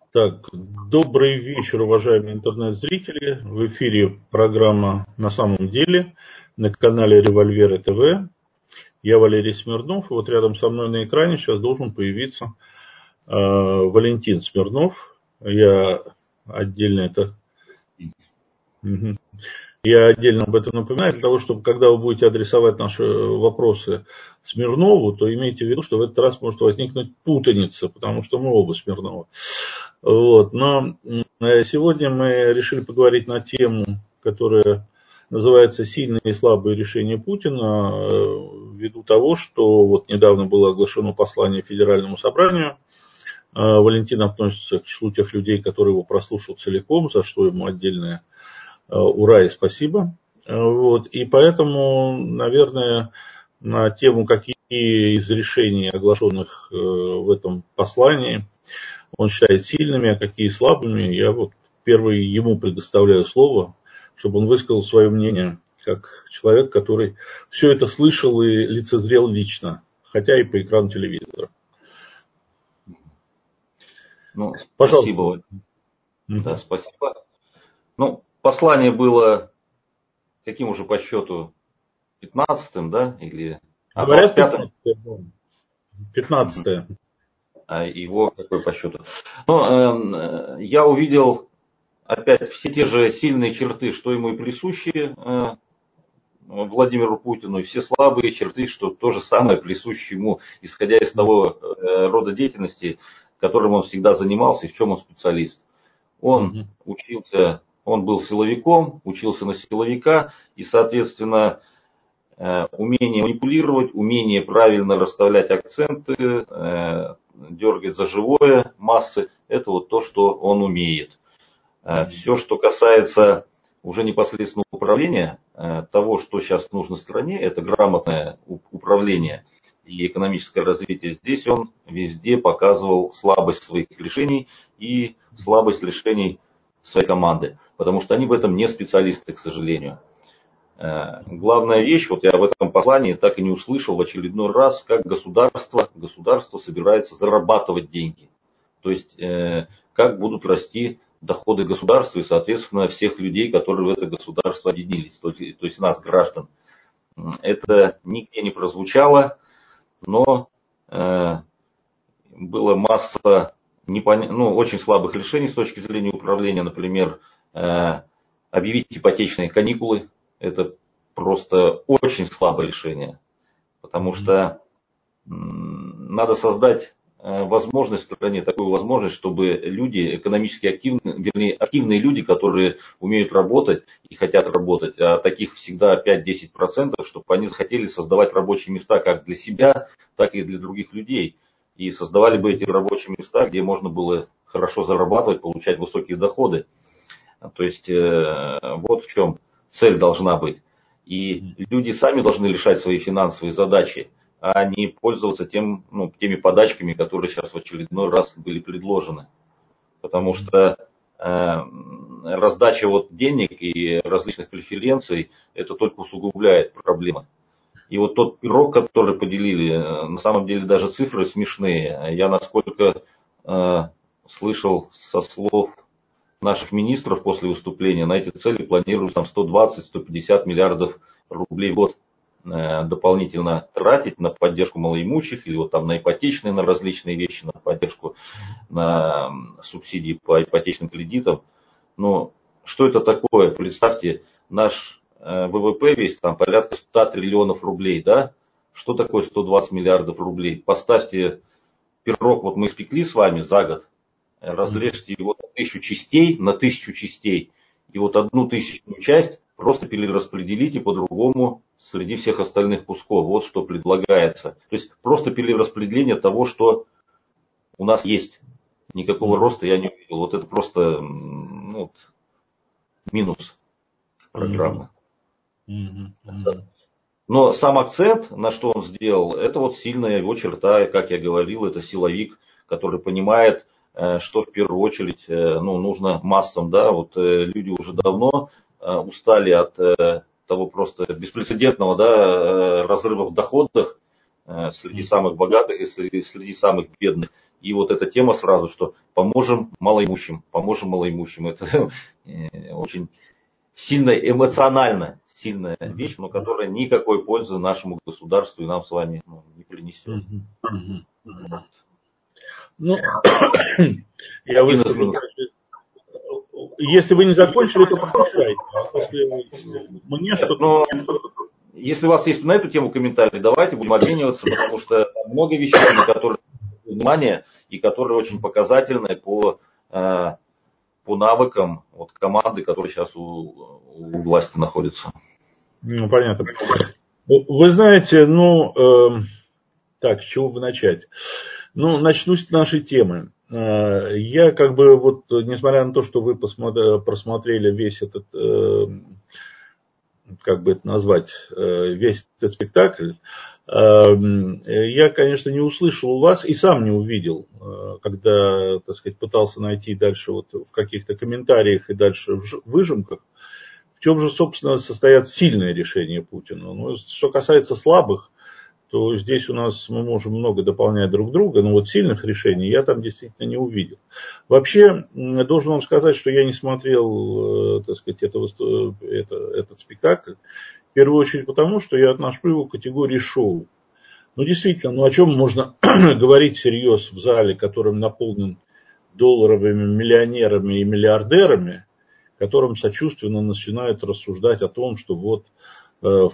Так, добрый вечер, уважаемые интернет-зрители. В эфире программа «На самом деле» на канале Револьверы ТВ. Я Валерий Смирнов. И вот рядом со мной на экране сейчас должен появиться Валентин Смирнов. Я отдельно это... Мгм. Я отдельно об этом напоминаю, для того, чтобы, когда вы будете адресовать наши вопросы Смирнову, то имейте в виду, что в этот раз может возникнуть путаница, потому что мы оба Смирновы. Вот. Но сегодня мы решили поговорить на тему, которая называется «Сильные и слабые решения Путина», ввиду того, что вот недавно было оглашено послание Федеральному собранию. Валентин относится к числу тех людей, которые его прослушал целиком, за что ему отдельное ура и спасибо. Вот. И поэтому, наверное, на тему, какие из решений, оглашенных в этом послании, он считает сильными, а какие слабыми, я вот первый ему предоставляю слово, чтобы он высказал свое мнение, как человек, который все это слышал и лицезрел лично, хотя и по экрану телевизора. Ну, Пожалуйста. спасибо. Да, спасибо. Ну, послание было каким уже по счету? 15-м, да? Или... Говорят, 25-м? 15-е. А его какой по счету? Ну, я увидел опять все те же сильные черты, что ему и присущи Владимиру Путину, и все слабые черты, что то же самое присуще ему, исходя из того рода деятельности, которым он всегда занимался и в чем он специалист. Он учился, он был силовиком, учился на силовика, и, соответственно, умение манипулировать, умение правильно расставлять акценты, дергать за живое массы, это вот то, что он умеет. Все, что касается уже непосредственно управления, того, что сейчас нужно стране, это грамотное управление и экономическое развитие. Здесь он везде показывал слабость своих решений и слабость решений своей команды, потому что они в этом не специалисты, к сожалению. Главная вещь, вот я в этом послании так и не услышал в очередной раз, как государство собирается зарабатывать деньги. То есть, как будут расти доходы государства и, соответственно, всех людей, которые в это государство объединились, то есть нас, граждан. Это нигде не прозвучало, но было масса очень слабых решений с точки зрения управления. Например, объявить ипотечные каникулы. Это просто очень слабое решение, потому что надо создать возможность в стране, такую возможность, чтобы люди экономически активные, вернее, активные люди, которые умеют работать и хотят работать, а таких всегда 5-10%, чтобы они захотели создавать рабочие места как для себя, так и для других людей. И создавали бы эти рабочие места, где можно было хорошо зарабатывать, получать высокие доходы. То есть вот в чем цель должна быть. И люди сами должны решать свои финансовые задачи, а не пользоваться теми подачками, которые сейчас в очередной раз были предложены. Потому что раздача денег и различных преференций, это только усугубляет проблемы. И вот тот пирог, который поделили, на самом деле даже цифры смешные. Я насколько слышал со слов наших министров после выступления, на эти цели планируется 120-150 миллиардов рублей в год дополнительно тратить на поддержку малоимущих или на ипотечные, на различные вещи, на поддержку, на субсидии по ипотечным кредитам. Но что это такое? Представьте, наш ВВП весь порядка 100 триллионов рублей, да? Что такое 120 миллиардов рублей? Поставьте пирог, мы испекли с вами за год, разрежьте его на 1000 частей, и одну тысячную часть просто перераспределите по-другому среди всех остальных кусков. Вот что предлагается. То есть просто перераспределение того, что у нас есть. Никакого роста я не увидел. Вот это просто минус программы. Но сам акцент, на что он сделал, это сильная его черта, как я говорил, это силовик, который понимает, что в первую очередь нужно массам. Да? Люди уже давно устали от того просто беспрецедентного разрыва в доходах среди самых богатых и среди самых бедных. И вот эта тема сразу, что поможем малоимущим. Это очень сильно эмоционально сильная вещь, но которая никакой пользы нашему государству и нам с вами не принесет. Ну, я выскажу. Если вы не закончили, то продолжайте. Мне что-то... Если у вас есть на эту тему комментарии, давайте будем обмениваться, потому что много вещей, на которые внимание и которые очень показательны по навыкам команды, которая сейчас у власти находится. Ну, понятно. Вы знаете, так, с чего бы начать? Начну с нашей темы. Я несмотря на то, что вы просмотрели весь этот, весь этот спектакль, я, конечно, не услышал у вас и сам не увидел, когда, пытался найти дальше в каких-то комментариях и дальше в выжимках, в чем же, собственно, состоят сильные решения Путина. Что касается слабых, то здесь у нас мы можем много дополнять друг друга, но сильных решений я там действительно не увидел. Вообще, должен вам сказать, что я не смотрел, этот спектакль, в первую очередь потому, что я отношу его к категории шоу. Действительно, о чем можно говорить всерьез в зале, которым наполнен долларовыми миллионерами и миллиардерами, которым сочувственно начинают рассуждать о том, что в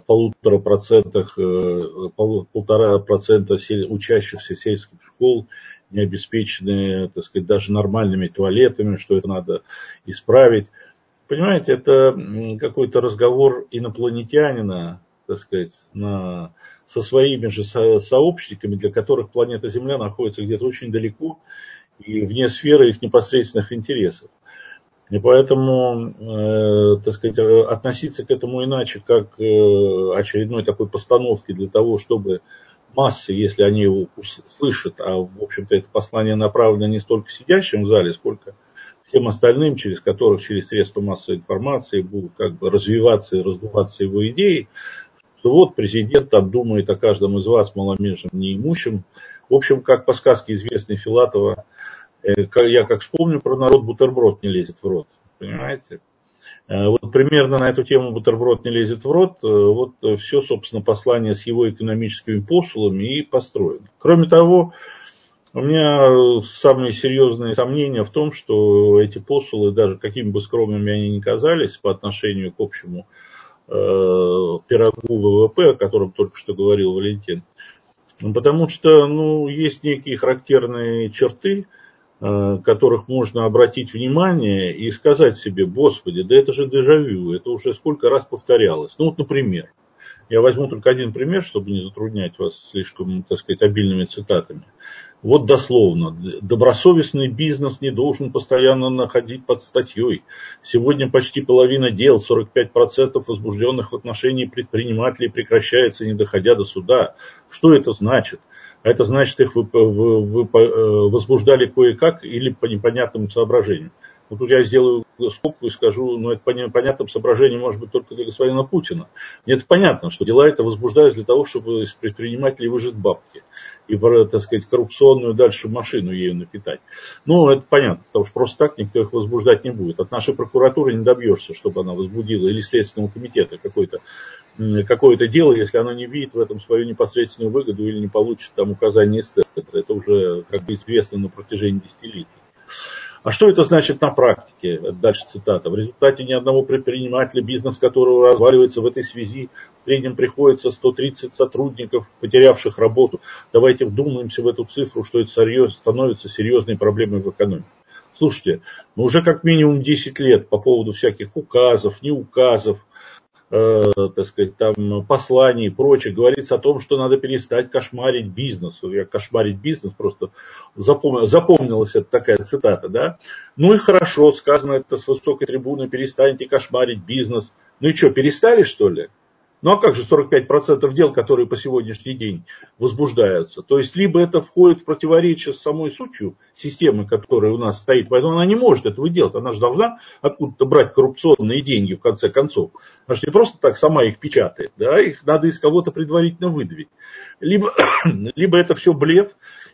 1,5% учащихся сельских школ не обеспечены, даже нормальными туалетами, что это надо исправить. Понимаете, это какой-то разговор инопланетянина, со своими же сообщниками, для которых планета Земля находится где-то очень далеко и вне сферы их непосредственных интересов. И поэтому, относиться к этому иначе, как к очередной такой постановке для того, чтобы массы, если они его услышат, а в общем-то это послание направлено не столько сидящим в зале, сколько всем остальным, через которых через средства массовой информации будут развиваться и раздуваться его идеи, что президент там думает о каждом из вас малоимущим, неимущим. В общем, как по сказке известной Филатова, я как вспомню про народ, бутерброд не лезет в рот. Понимаете? Примерно на эту тему бутерброд не лезет в рот. Все, собственно, послание с его экономическими посулами и построено. Кроме того, у меня самые серьезные сомнения в том, что эти посулы, даже какими бы скромными они ни казались по отношению к общему пирогу ВВП, о котором только что говорил Валентин, потому что есть некие характерные черты, которых можно обратить внимание и сказать себе: Господи, да это же дежавю, это уже сколько раз повторялось. Например, я возьму только один пример, чтобы не затруднять вас слишком, обильными цитатами. Дословно: добросовестный бизнес не должен постоянно находить под статьей. Сегодня почти половина дел, 45% возбужденных в отношении предпринимателей, прекращается, не доходя до суда. Что это значит? Это значит, их возбуждали кое-как или по непонятным соображениям. Тут я сделаю скобку и скажу, это по непонятным соображениям может быть только для господина Путина. Мне это понятно, что дела это возбуждаются для того, чтобы из предпринимателей выжать бабки и, коррупционную дальше машину ею напитать. Это понятно, потому что просто так никто их возбуждать не будет. От нашей прокуратуры не добьешься, чтобы она возбудила, или Следственного комитета какое-то дело, если оно не видит в этом свою непосредственную выгоду или не получит там указания из центра. Это уже известно на протяжении десятилетий. А что это значит на практике? Дальше цитата. В результате ни одного предпринимателя, бизнес которого разваливается в этой связи, в среднем приходится 130 сотрудников, потерявших работу. Давайте вдумаемся в эту цифру, что это становится серьезной проблемой в экономике. Слушайте, уже как минимум 10 лет по поводу всяких указов, не указов, посланий и прочее, говорится о том, что надо перестать кошмарить бизнес. Я кошмарить бизнес, просто запомнилась эта такая цитата, да. И хорошо, сказано это с высокой трибуны: перестаньте кошмарить бизнес. И что, перестали, что ли? А как же 45% дел, которые по сегодняшний день возбуждаются? То есть, либо это входит в противоречие с самой сутью системы, которая у нас стоит, поэтому она не может этого делать. Она же должна откуда-то брать коррупционные деньги, в конце концов. Она же не просто так сама их печатает, да? Их надо из кого-то предварительно выдавить. Либо это все блеф,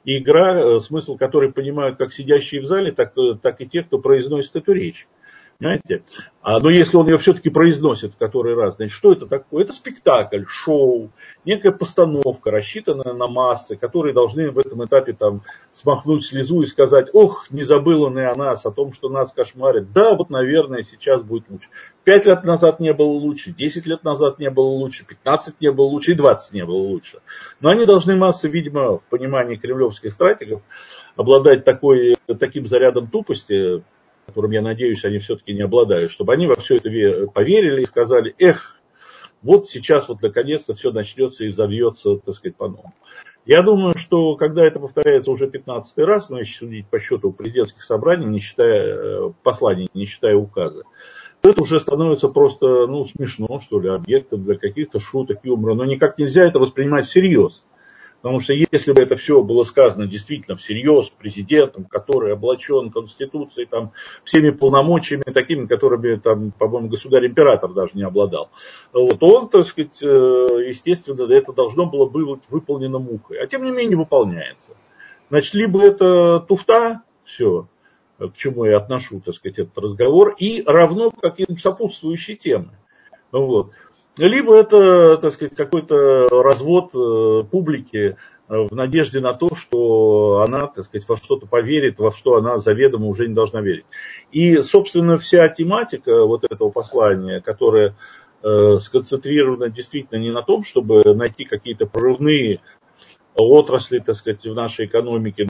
игра, смысл которой понимают как сидящие в зале, так и те, кто произносит эту речь. Понимаете? Но если он ее все-таки произносит в который раз, значит, что это такое? Это спектакль, шоу, некая постановка, рассчитанная на массы, которые должны в этом этапе там смахнуть слезу и сказать: ох, не забыл он и о нас, о том, что нас кошмарит. Да, вот, наверное, сейчас будет лучше. 5 лет назад не было лучше, 10 лет назад не было лучше, 15 не было лучше и 20 не было лучше. Но они должны массы, видимо, в понимании кремлевских стратегов, обладать таким зарядом тупости, которым, я надеюсь, они все-таки не обладают, чтобы они во все это поверили и сказали: эх, вот сейчас вот наконец-то все начнется и взовьется, так сказать, по-новому. Я думаю, что когда это повторяется уже 15-й раз, ну, если судить по счету президентских собраний, не считая посланий, не считая указа, то это уже становится просто, смешно, что ли, объектом для каких-то шуток, юмора. Но никак нельзя это воспринимать всерьез. Потому что если бы это все было сказано действительно всерьез президентом, который облачен Конституцией, там, всеми полномочиями такими, которыми, там, по-моему, государь-император даже не обладал, вот, он, так сказать, естественно, это должно было быть выполнено мухой. А тем не менее выполняется. Значит, либо это туфта, все, к чему я отношу, так сказать, этот разговор, и равно какие-то сопутствующие темы. Вот. Либо это, так сказать, какой-то развод публики в надежде на то, что она, так сказать, во что-то поверит, во что она заведомо уже не должна верить. И, собственно, вся тематика вот этого послания, которая сконцентрирована действительно не на том, чтобы найти какие-то прорывные отрасли, так сказать, в нашей экономике,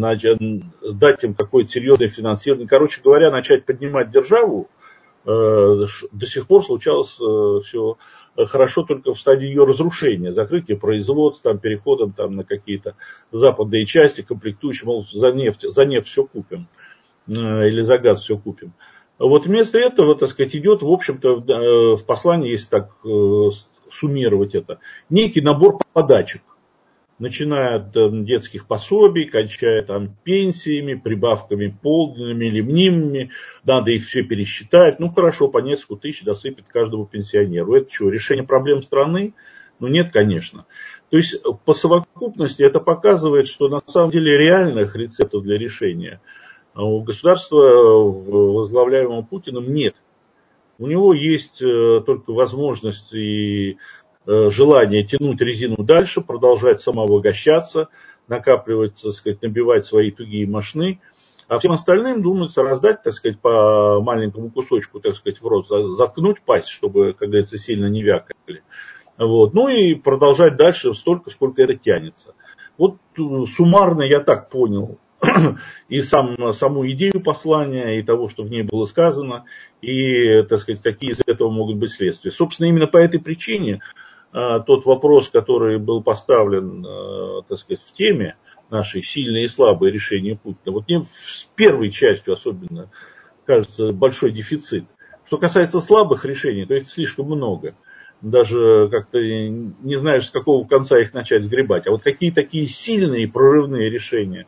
дать им какое-то серьезное финансирование. Короче говоря, начать поднимать державу. До сих пор случалось все хорошо только в стадии ее разрушения, закрытия производств, там, переходом там, на какие-то западные части, комплектующие, мол, за нефть все купим, или за газ все купим. Вот вместо этого, так сказать, идет, в общем-то, в послании, если так суммировать это, некий набор подачек. Начиная от детских пособий, кончая там пенсиями, прибавками полными или мнимыми, надо их все пересчитать. Ну хорошо, по несколько тысяч досыпет каждому пенсионеру. Это что, решение проблем страны? Ну нет, конечно. То есть по совокупности это показывает, что на самом деле реальных рецептов для решения у государства, возглавляемого Путиным, нет. У него есть только возможность и желание тянуть резину дальше, продолжать самообогащаться, накапливать, так сказать, набивать свои тугие мошны, а всем остальным думается раздать, так сказать, по маленькому кусочку, так сказать, в рот, заткнуть пасть, чтобы, как говорится, сильно не вякали. Вот. Ну и продолжать дальше столько, сколько это тянется. Вот суммарно я так понял и саму идею послания, и того, что в ней было сказано, и, так сказать, какие из этого могут быть следствия. Собственно, именно по этой причине тот вопрос, который был поставлен, так сказать, в теме нашей сильные и слабые решения Путина, вот мне с первой частью особенно кажется большой дефицит. Что касается слабых решений, то их слишком много. Даже как-то не знаешь, с какого конца их начать сгребать. А вот какие такие сильные прорывные решения,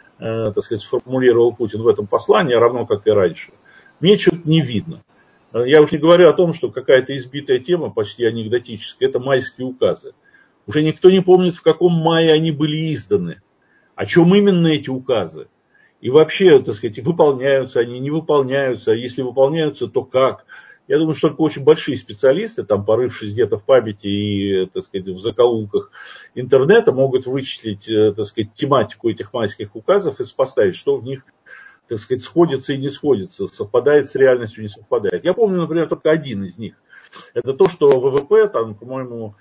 так сказать, сформулировал Путин в этом послании, равно как и раньше, мне что-то не видно. Я уж не говорю о том, что какая-то избитая тема, почти анекдотическая, это майские указы. Уже никто не помнит, в каком мае они были изданы. О чем именно эти указы? И вообще, так сказать, выполняются они, не выполняются. Если выполняются, то как? Я думаю, что только очень большие специалисты, там, порывшись где-то в памяти и, так сказать, в закоулках интернета, могут вычислить, так сказать, тематику этих майских указов и сопоставить, что в них, так сказать, сходится и не сходится, совпадает с реальностью, не совпадает. Я помню, например, только один из них. Это то, что ВВП, там, по-моему,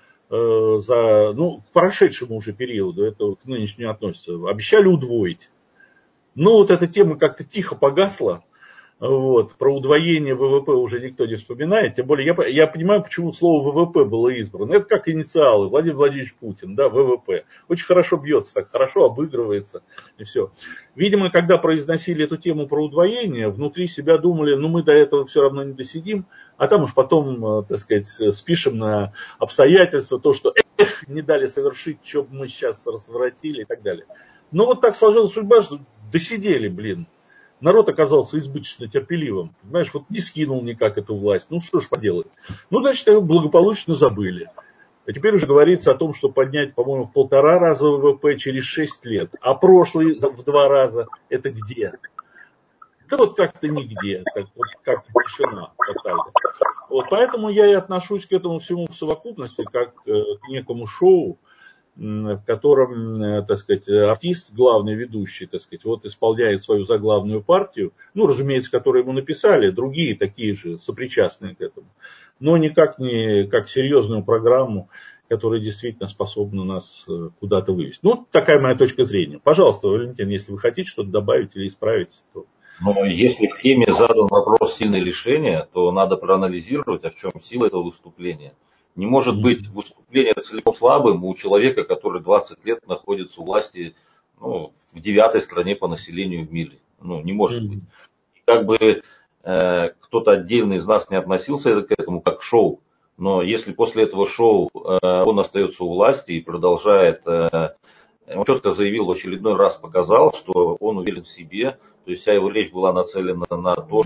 к прошедшему уже периоду, это к нынешнему относится, обещали удвоить. Ну, вот эта тема как-то тихо погасла. Вот, про удвоение ВВП уже никто не вспоминает. Тем более, я понимаю, почему слово ВВП было избрано. Это как инициалы. Владимир Владимирович Путин, да, ВВП. Очень хорошо бьется, так хорошо обыгрывается. И все. Видимо, когда произносили эту тему про удвоение, внутри себя думали, ну мы до этого все равно не досидим, а там уж потом, так сказать, спишем на обстоятельства то, что не дали совершить, что мы сейчас разворотили и так далее. Но вот так сложилась судьба, что досидели, блин. Народ оказался избыточно терпеливым. Понимаешь, вот не скинул никак эту власть. Ну что ж поделать. Ну, значит, его благополучно забыли. А теперь уже говорится о том, что поднять, по-моему, в 1,5 раза ВВП через 6 лет. А прошлый в 2 раза это где? Да вот как-то нигде, как тишина тотальная. Вот поэтому я и отношусь к этому всему в совокупности, как к некому шоу, в котором, так сказать, артист, главный ведущий, так сказать, вот исполняет свою заглавную партию, ну, разумеется, которую ему написали, другие такие же, сопричастные к этому, но никак не как серьезную программу, которая действительно способна нас куда-то вывести. Ну, такая моя точка зрения. Пожалуйста, Валентин, если вы хотите что-то добавить или исправить, то... Но если в теме задан вопрос сильное решение, то надо проанализировать, а в чем сила этого выступления. Не может быть выступление целиком слабым у человека, который 20 лет находится у власти, ну, в 9-й стране по населению в мире. Ну, не может быть. Как бы кто-то отдельно из нас не относился к этому как к шоу, но если после этого шоу он остается у власти и продолжает, он четко заявил, в очередной раз показал, что он уверен в себе, то есть вся его речь была нацелена на то,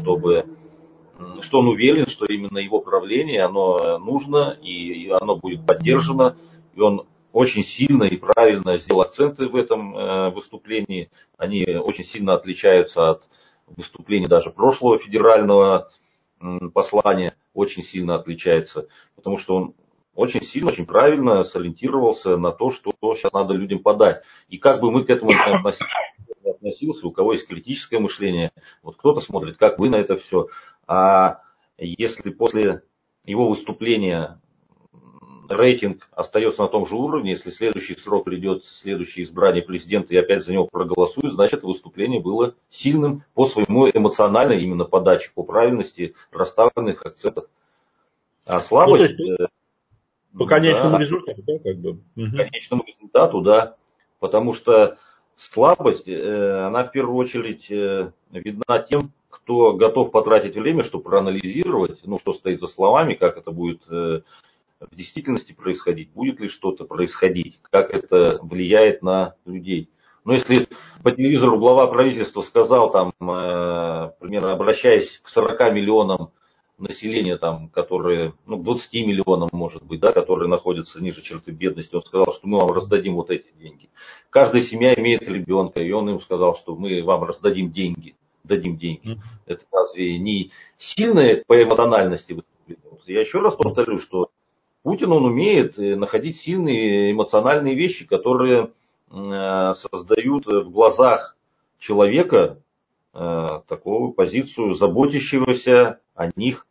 что он уверен, что именно его правление, оно нужно и оно будет поддержано, и он очень сильно и правильно сделал акценты в этом выступлении, они очень сильно отличаются от выступлений даже прошлого федерального послания, очень сильно отличается, потому что он очень сильно, очень правильно сориентировался на то, что сейчас надо людям подать. И как бы мы к этому относился, у кого есть критическое мышление, вот кто-то смотрит, как вы на это все. А если после его выступления рейтинг остается на том же уровне, если следующий срок придет, следующее избрание президента и опять за него проголосуют, значит выступление было сильным по своему эмоциональной именно подаче, по правильности расставленных акцентов. А слабость... По конечному результату, да, как бы. По конечному результату, да. Потому что слабость, она в первую очередь видна тем, кто готов потратить время, чтобы проанализировать, ну, что стоит за словами, как это будет в действительности происходить, будет ли что-то происходить, как это влияет на людей. Но если по телевизору глава правительства сказал, там, примерно обращаясь к 40 миллионам населения, там, которые, ну, 20 миллионам, может быть, да, которые находятся ниже черты бедности, он сказал, что мы вам раздадим вот эти деньги. Каждая семья имеет ребенка, и он им сказал, что мы вам раздадим деньги, дадим деньги. Это разве не сильное по эмоциональности выступление? Я еще раз повторю, что Путин, он умеет находить сильные эмоциональные вещи, которые создают в глазах человека такую позицию заботящегося о них,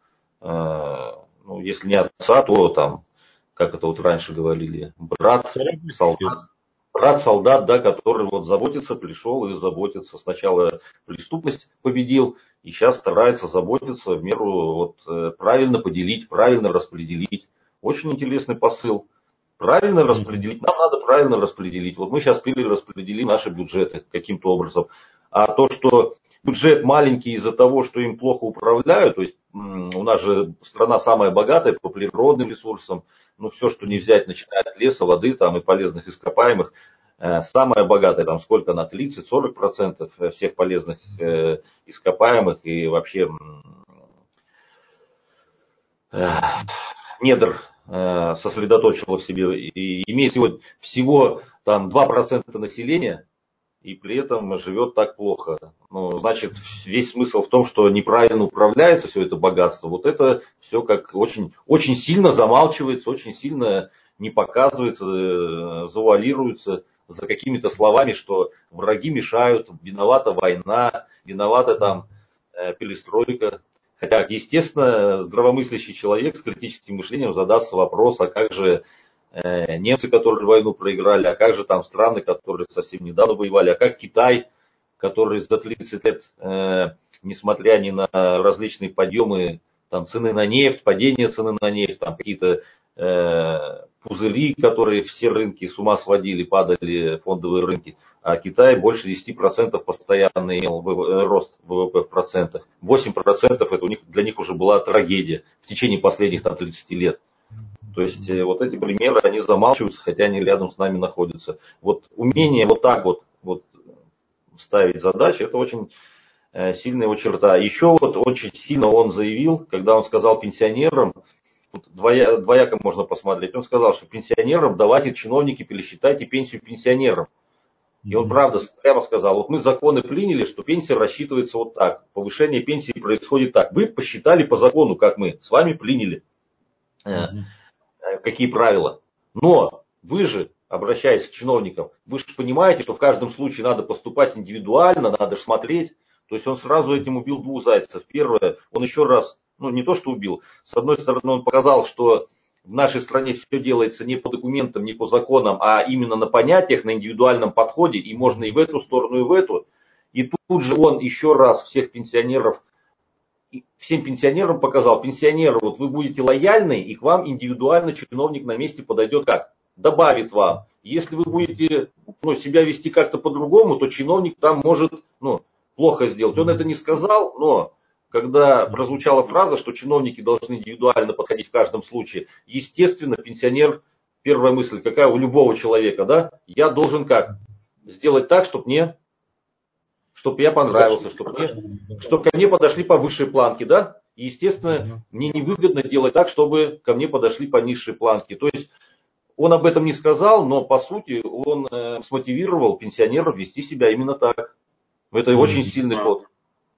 ну, если не отца, то там, как это вот раньше говорили, брат-солдат, да, который вот заботится, пришел и заботится. Сначала преступность победил, и сейчас старается заботиться в меру вот, правильно поделить, правильно распределить. Очень интересный посыл. Правильно распределить, нам надо правильно распределить. Вот мы сейчас перераспределим наши бюджеты каким-то образом. А то, что бюджет маленький из-за того, что им плохо управляют, то есть у нас же страна самая богатая по природным ресурсам, ну все, что не взять, начиная от леса, воды там, и полезных ископаемых, самая богатая, там сколько она, 30-40% всех полезных ископаемых и вообще недр сосредоточила в себе и имеет всего там 2% населения, и при этом живет так плохо. Ну, значит, весь смысл в том, что неправильно управляется все это богатство. Вот это все как очень, очень сильно замалчивается, очень сильно не показывается, завуалируется за какими-то словами, что враги мешают, виновата война, виновата там перестройка. Хотя, естественно, здравомыслящий человек с критическим мышлением задастся вопрос, а как же немцы, которые войну проиграли, а как же там страны, которые совсем недавно воевали, а как Китай, который за 30 лет, несмотря ни на различные подъемы там, цены на нефть, падение цены на нефть, там какие-то пузыри, которые все рынки с ума сводили, падали фондовые рынки, а Китай больше 10% постоянно имел рост ВВП в процентах. 8% это для них уже была трагедия в течение последних там, 30 лет. То есть вот эти примеры, они замалчиваются, хотя они рядом с нами находятся. Вот умение вот так вот ставить задачи, это очень сильная его черта. Еще вот очень сильно он заявил, когда он сказал пенсионерам, тут двояко можно посмотреть. Он сказал, что пенсионерам давайте, чиновники, пересчитайте пенсию пенсионерам. И он правда прямо сказал, вот мы законы приняли, что пенсия рассчитывается вот так, повышение пенсии происходит так. Вы посчитали по закону, как мы с вами приняли, какие правила. Но вы же, обращаясь к чиновникам, вы же понимаете, что в каждом случае надо поступать индивидуально, надо смотреть. То есть он сразу этим убил двух зайцев. Первое, он еще раз, ну не то что убил, с одной стороны он показал, что в нашей стране все делается не по документам, не по законам, а именно на понятиях, на индивидуальном подходе, и можно и в эту сторону, и в эту. И тут же он еще раз всем пенсионерам показал, пенсионеры, вот вы будете лояльны, и к вам индивидуально чиновник на месте подойдет как? Добавит вам. Если вы будете себя вести как-то по-другому, то чиновник там может плохо сделать. Он это не сказал, но когда прозвучала фраза, что чиновники должны индивидуально подходить в каждом случае, естественно, пенсионер, первая мысль, какая у любого человека, да, я должен как? Сделать так, чтобы я понравился, чтобы ко мне подошли по высшей планке, да? И, естественно, мне невыгодно делать так, чтобы ко мне подошли по низшей планке. То есть он об этом не сказал, но по сути он смотивировал пенсионеров вести себя именно так. Это очень сильный ход.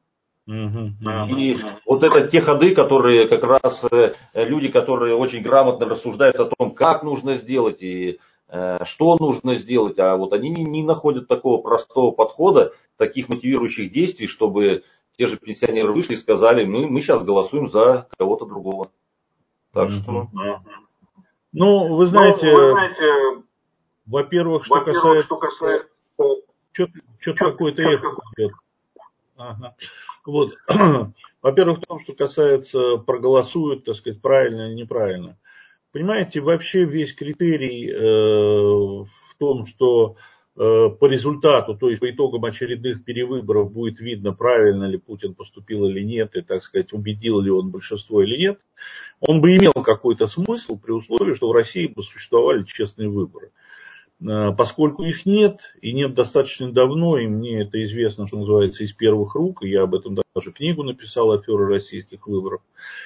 И вот это те ходы, которые как раз люди, которые очень грамотно рассуждают о том, как нужно сделать и что нужно сделать, а вот они не находят такого простого подхода, таких мотивирующих действий, чтобы те же пенсионеры вышли и сказали, мы сейчас голосуем за кого-то другого. Так что... Ну, вы знаете, во-первых, что касается... Что-то какое-то эхо идет. Ага. Вот. Во-первых, в том, что касается проголосуют, так сказать, правильно или неправильно. Понимаете, вообще весь критерий в том, что по результату, то есть по итогам очередных перевыборов будет видно, правильно ли Путин поступил или нет, и, так сказать, убедил ли он большинство или нет, он бы имел какой-то смысл при условии, что в России бы существовали честные выборы. Поскольку их нет, и нет достаточно давно, и мне это известно, что называется, из первых рук, и я об этом даже книгу написал, «Аферы российских выборов»,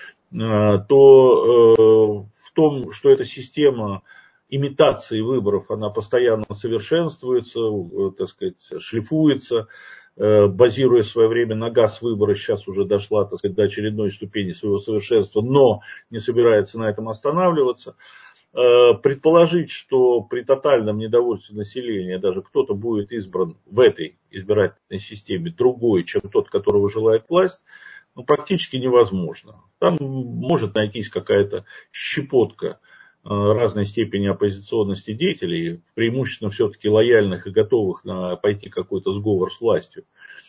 то в том, что эта система имитации выборов, она постоянно совершенствуется, так сказать, шлифуется, базируя в свое время на газ-выборы, сейчас уже дошла, так сказать, до очередной ступени своего совершенства, но не собирается на этом останавливаться. Предположить, что при тотальном недовольстве населения даже кто-то будет избран в этой избирательной системе другой, чем тот, которого желает власть, практически невозможно. Там может найтись какая-то щепотка разной степени оппозиционности деятелей, преимущественно все-таки лояльных и готовых пойти какой-то сговор с властью,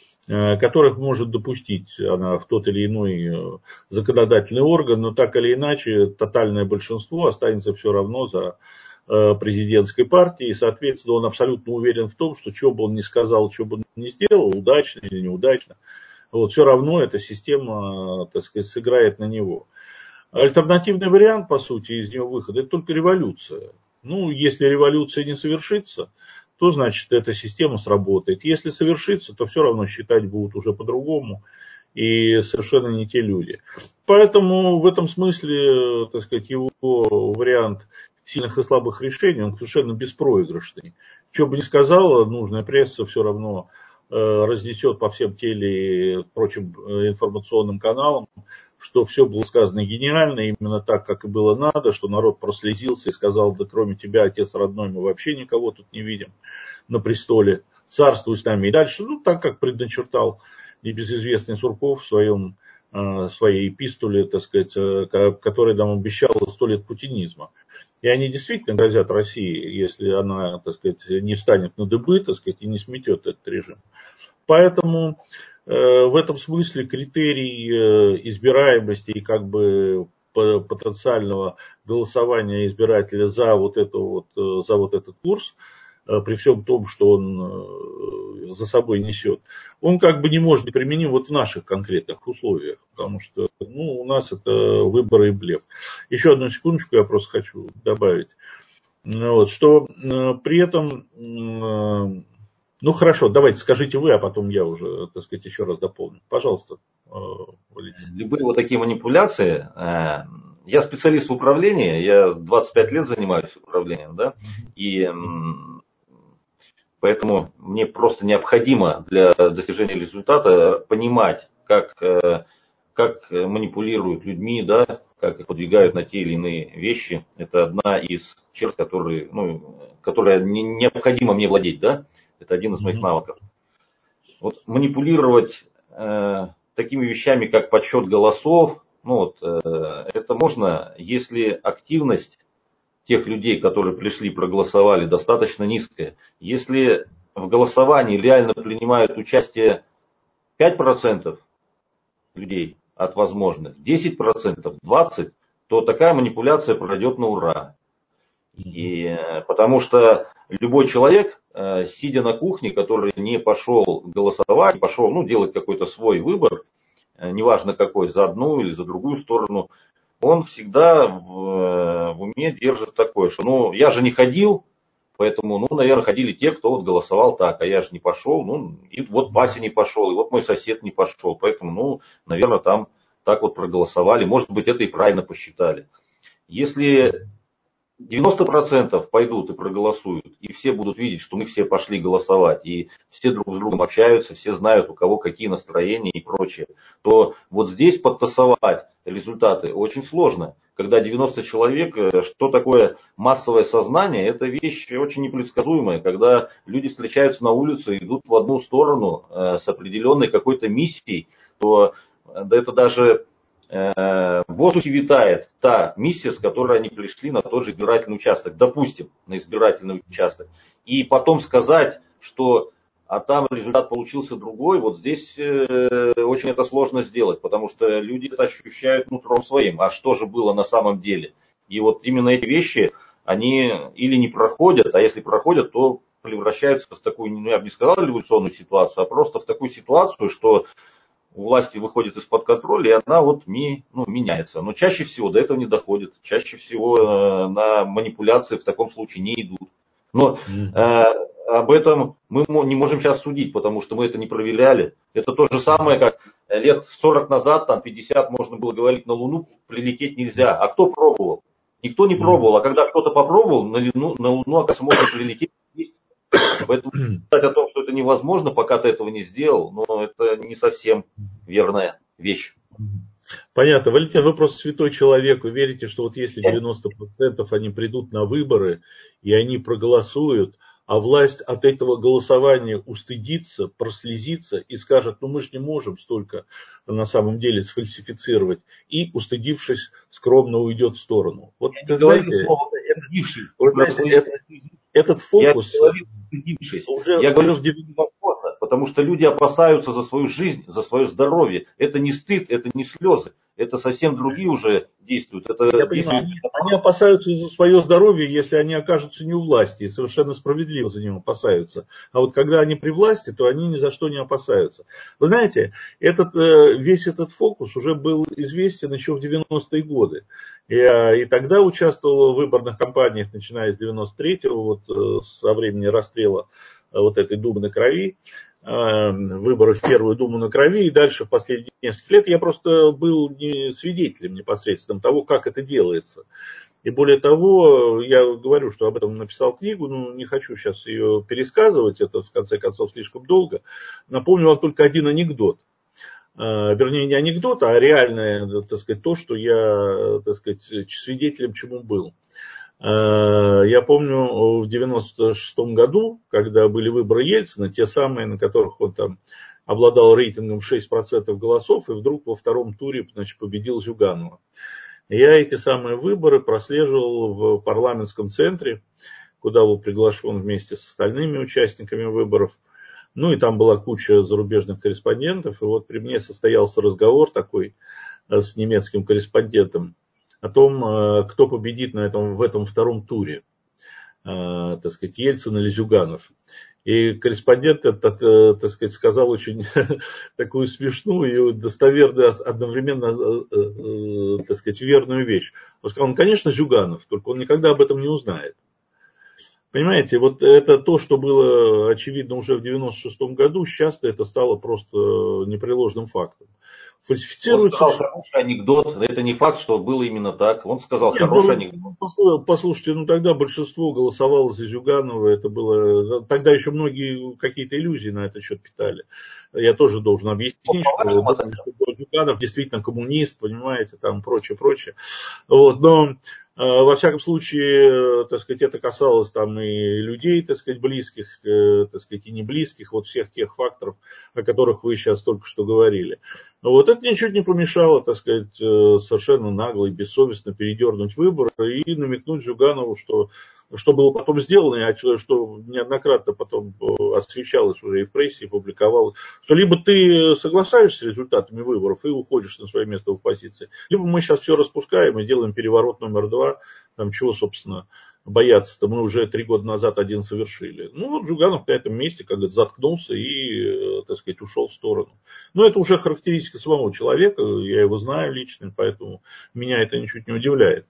которых может допустить она в тот или иной законодательный орган, но так или иначе тотальное большинство останется все равно за президентской партией, и, соответственно, он абсолютно уверен в том, что бы он ни сказал, что бы он ни сделал, удачно или неудачно, вот, все равно эта система, так сказать, сыграет на него. Альтернативный вариант, по сути, из него выхода, это только революция. Если революция не совершится, то, значит, эта система сработает. Если совершится, то все равно считать будут уже по-другому и совершенно не те люди. Поэтому в этом смысле, так сказать, его вариант сильных и слабых решений, он совершенно беспроигрышный. Что бы ни сказала нужная пресса, все равно разнесет по всем теле и прочим информационным каналам, что все было сказано гениально, именно так, как и было надо, что народ прослезился и сказал, да кроме тебя, отец родной, мы вообще никого тут не видим на престоле, царствуй с нами и дальше, так как предначертал небезызвестный Сурков в своей эпистоле, так сказать, которая нам обещала 100 лет путинизма. И они действительно грозят России, если она, так сказать, не встанет на дыбы, так сказать, и не сметет этот режим. Поэтому в этом смысле критерий избираемости и как бы потенциального голосования избирателя за вот этот курс, при всем том, что он за собой несет, он как бы не может быть применим вот в наших конкретных условиях, потому что у нас это выборы и блеф. Еще одну секундочку я просто хочу добавить, что при этом, хорошо, давайте скажите вы, а потом я уже, так сказать, еще раз дополню. Пожалуйста, Валентин. Любые вот такие манипуляции, я специалист в управлении, я 25 лет занимаюсь управлением, да, и поэтому мне просто необходимо для достижения результата понимать, как манипулируют людьми, да, как их подвигают на те или иные вещи. Это одна из черт, которая необходимо мне владеть, да. Это один из моих навыков. Вот манипулировать такими вещами, как подсчет голосов, это можно, если активность тех людей, которые пришли, проголосовали, достаточно низкая. Если в голосовании реально принимают участие 5% людей от возможных, 10%, 20%, то такая манипуляция пройдет на ура. И потому что любой человек, сидя на кухне, который не пошел голосовать, пошел делать какой-то свой выбор, неважно какой, за одну или за другую сторону, он всегда в уме держит такое, что я же не ходил, поэтому, наверное, ходили те, кто голосовал так, а я же не пошел, и вот Вася не пошел, и вот мой сосед не пошел, поэтому, наверное, там так вот проголосовали, может быть, это и правильно посчитали. Если 90% пойдут и проголосуют, и все будут видеть, что мы все пошли голосовать, и все друг с другом общаются, все знают, у кого какие настроения и прочее, то вот здесь подтасовать результаты очень сложно. Когда 90 человек, что такое массовое сознание, это вещь очень непредсказуемая. Когда люди встречаются на улице, идут в одну сторону с определенной какой-то миссией, то да это даже в воздухе витает та миссия, с которой они пришли на тот же избирательный участок, допустим, на избирательный участок. И потом сказать, что там результат получился другой, вот здесь очень это сложно сделать, потому что люди это ощущают нутром своим. А что же было на самом деле? И вот именно эти вещи, они или не проходят, а если проходят, то превращаются в такую, я бы не сказал революционную ситуацию, а просто в такую ситуацию, что у власти выходит из-под контроля, и она меняется. Но чаще всего до этого не доходит. Чаще всего на манипуляции в таком случае не идут. Но об этом мы не можем сейчас судить, потому что мы это не проверяли. Это то же самое, как лет 40 назад, 50 можно было говорить, на Луну прилететь нельзя. А кто пробовал? Никто не пробовал. А когда кто-то попробовал, на Луну, оказывается, можно прилететь. Поэтому сказать о том, что это невозможно, пока ты этого не сделал, но это не совсем верная вещь. Понятно. Валентин, вы просто святой человек. Вы верите, что вот если 90% они придут на выборы, и они проголосуют, а власть от этого голосования устыдится, прослезится и скажет, мы же не можем столько на самом деле сфальсифицировать, и, устыдившись, скромно уйдет в сторону. Вот, знаете, этот фокус уже в невозможно, потому что люди опасаются за свою жизнь, за свое здоровье. Это не стыд, это не слезы. Это совсем другие уже действуют. Я понимаю, они опасаются за свое здоровье, если они окажутся не у власти, и совершенно справедливо за него опасаются. А вот когда они при власти, то они ни за что не опасаются. Вы знаете, весь этот фокус уже был известен еще в 90-е годы. Я и тогда участвовал в выборных кампаниях, начиная с 93-го, со времени расстрела вот этой Думы на крови. Выборы в Первую Думу на крови, и дальше в последние несколько лет я просто был свидетелем непосредственно того, как это делается. И более того, я говорю, что об этом написал книгу, не хочу сейчас ее пересказывать, это в конце концов слишком долго. Напомню вам только один анекдот. Вернее, не анекдот, а реальное, так сказать, то, что я, так сказать, свидетелем чему был. Я помню, в 96-м году, когда были выборы Ельцина, те самые, на которых он там обладал рейтингом 6% голосов, и вдруг во втором туре, победил Зюганова. Я эти самые выборы прослеживал в парламентском центре, куда был приглашен вместе с остальными участниками выборов. И там была куча зарубежных корреспондентов, и вот при мне состоялся разговор такой с немецким корреспондентом о том, кто победит в этом втором туре, так сказать, Ельцин или Зюганов. И корреспондент, так сказать, сказал очень такую смешную и достоверную, одновременно, так сказать, верную вещь. Он сказал, конечно, Зюганов, только он никогда об этом не узнает. Понимаете, вот это то, что было очевидно уже в 96-м году, сейчас это стало просто непреложным фактом. Он Фальсифицируется сказал все. хороший анекдот. Это не факт, что было именно так. Он сказал Нет, хороший ну, анекдот. послушайте, ну тогда большинство голосовало за Зюганова, это было, тогда еще многие какие-то иллюзии на этот счет питали. Я тоже должен По объяснить, что вашим думали, оценкам. что Зюганов действительно коммунист, понимаете, там прочее, прочее. Вот, но во всяком случае, так сказать, это касалось там и людей, так сказать, близких, так сказать, и не близких, вот всех тех факторов, о которых вы сейчас только что говорили. Вот это ничуть не помешало, так сказать, совершенно нагло и бессовестно передернуть выборы и намекнуть Зюганову, что было потом сделано, и что неоднократно потом освещалось уже и в прессе, и публиковалось, что либо ты соглашаешься с результатами выборов и уходишь на свое место в оппозиции, либо мы сейчас все распускаем и делаем переворот номер 2, там чего, собственно, бояться-то, мы уже 3 года назад один совершили. Ну, вот Зюганов на этом месте, как говорится, заткнулся и, так сказать, ушел в сторону. Но это уже характеристика самого человека, я его знаю лично, поэтому меня это ничуть не удивляет.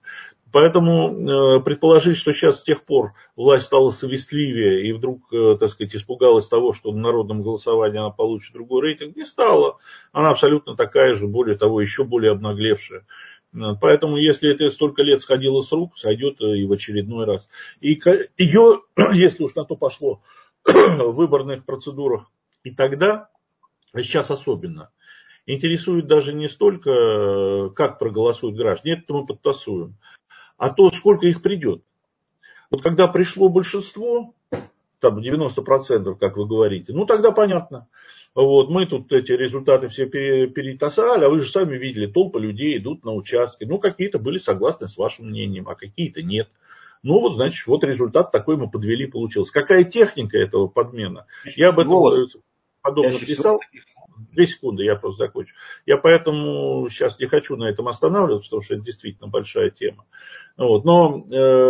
Поэтому предположить, что сейчас с тех пор власть стала совестливее и вдруг, так сказать, испугалась того, что в народном голосовании она получит другой рейтинг, не стала. Она абсолютно такая же, более того, еще более обнаглевшая. Поэтому, если это столько лет сходило с рук, сойдет и в очередной раз. И ее, если уж на то пошло, в выборных процедурах и тогда, а сейчас особенно, интересует даже не столько, как проголосуют граждане, это мы подтасуем, а то, сколько их придет. Вот когда пришло большинство, там 90%, как вы говорите, ну тогда понятно. Вот, мы тут эти результаты все перетасали, а вы же сами видели, толпы людей идут на участки. Ну, какие-то были согласны с вашим мнением, а какие-то нет. Ну, вот, значит, вот результат такой мы подвели, получился. Какая техника этого подмена? Я об этом Голос подобно чаще всего. писал. 2 секунды, я просто закончу. Я поэтому сейчас не хочу на этом останавливаться, потому что это действительно большая тема. Вот. Но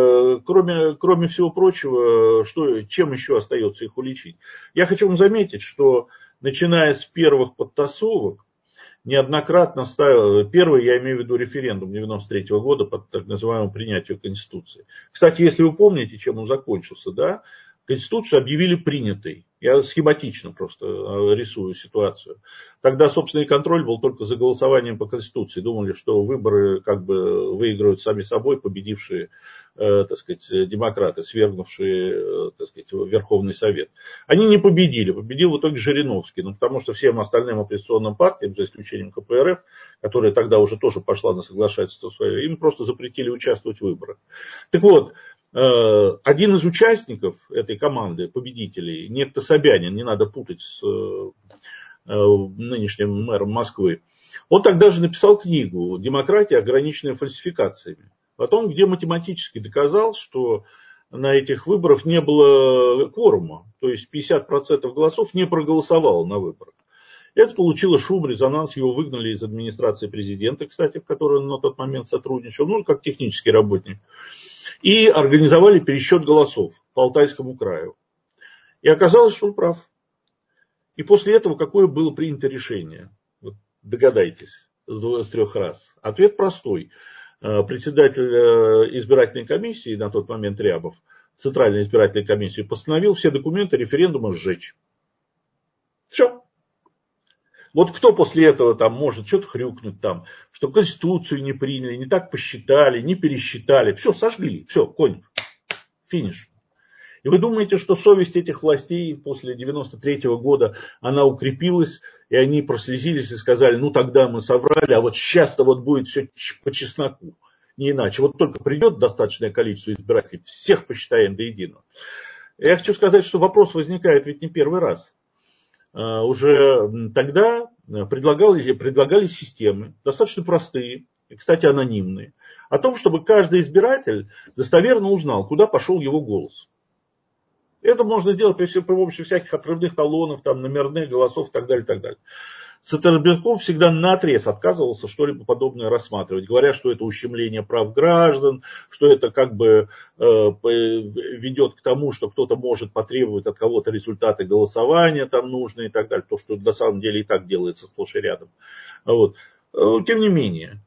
кроме всего прочего, чем еще остается их уличить? Я хочу вам заметить, что начиная с первых подтасовок, неоднократно ставил, первый, я имею в виду референдум 93 года под так называемому принятию Конституции. Кстати, если вы помните, чем он закончился, да, Конституцию объявили принятой. Я схематично просто рисую ситуацию. Тогда собственный контроль был только за голосованием по Конституции. Думали, что выборы как бы выиграют сами собой победившие, так сказать, демократы, свергнувшие, так сказать, Верховный Совет. Они не победили. Победил в итоге Жириновский. Ну, потому что всем остальным оппозиционным партиям, за исключением КПРФ, которая тогда уже тоже пошла на соглашательство свое, им просто запретили участвовать в выборах. Так вот, один из участников этой команды, победителей, некто Собянин, не надо путать с нынешним мэром Москвы, он тогда же написал книгу «Демократия, ограниченная фальсификациями». О том, где математически доказал, что на этих выборах не было кворума. То есть 50% голосов не проголосовало на выборах. Это получило шум, резонанс, его выгнали из администрации президента, кстати, в которой он на тот момент сотрудничал, ну, как технический работник. И организовали пересчет голосов по Алтайскому краю. И оказалось, что он прав. И после этого какое было принято решение? Вот догадайтесь с 3 раз. Ответ простой. Председатель избирательной комиссии, на тот момент Рябов, Центральной избирательной комиссии, постановил все документы референдума сжечь. Все. Вот кто после этого там может что-то хрюкнуть там, что Конституцию не приняли, не так посчитали, не пересчитали. Все, сожгли. Все, конь. Финиш. И вы думаете, что совесть этих властей после 93 года, она укрепилась, и они прослезились и сказали, ну тогда мы соврали, а вот сейчас-то вот будет все по чесноку. Не иначе. Вот только придет достаточное количество избирателей, всех посчитаем до единого. Я хочу сказать, что вопрос возникает ведь не первый раз. Уже тогда предлагались системы, достаточно простые, и, кстати, анонимные, о том, чтобы каждый избиратель достоверно узнал, куда пошел его голос. Это можно делать при помощи всяких отрывных талонов, там, номерных голосов и так далее, и так далее. Центробанков всегда наотрез отказывался что-либо подобное рассматривать, говоря, что это ущемление прав граждан, что это как бы ведет к тому, что кто-то может потребовать от кого-то результаты голосования там нужные и так далее, то, что на самом деле и так делается сплошь и рядом. Вот. Тем не менее,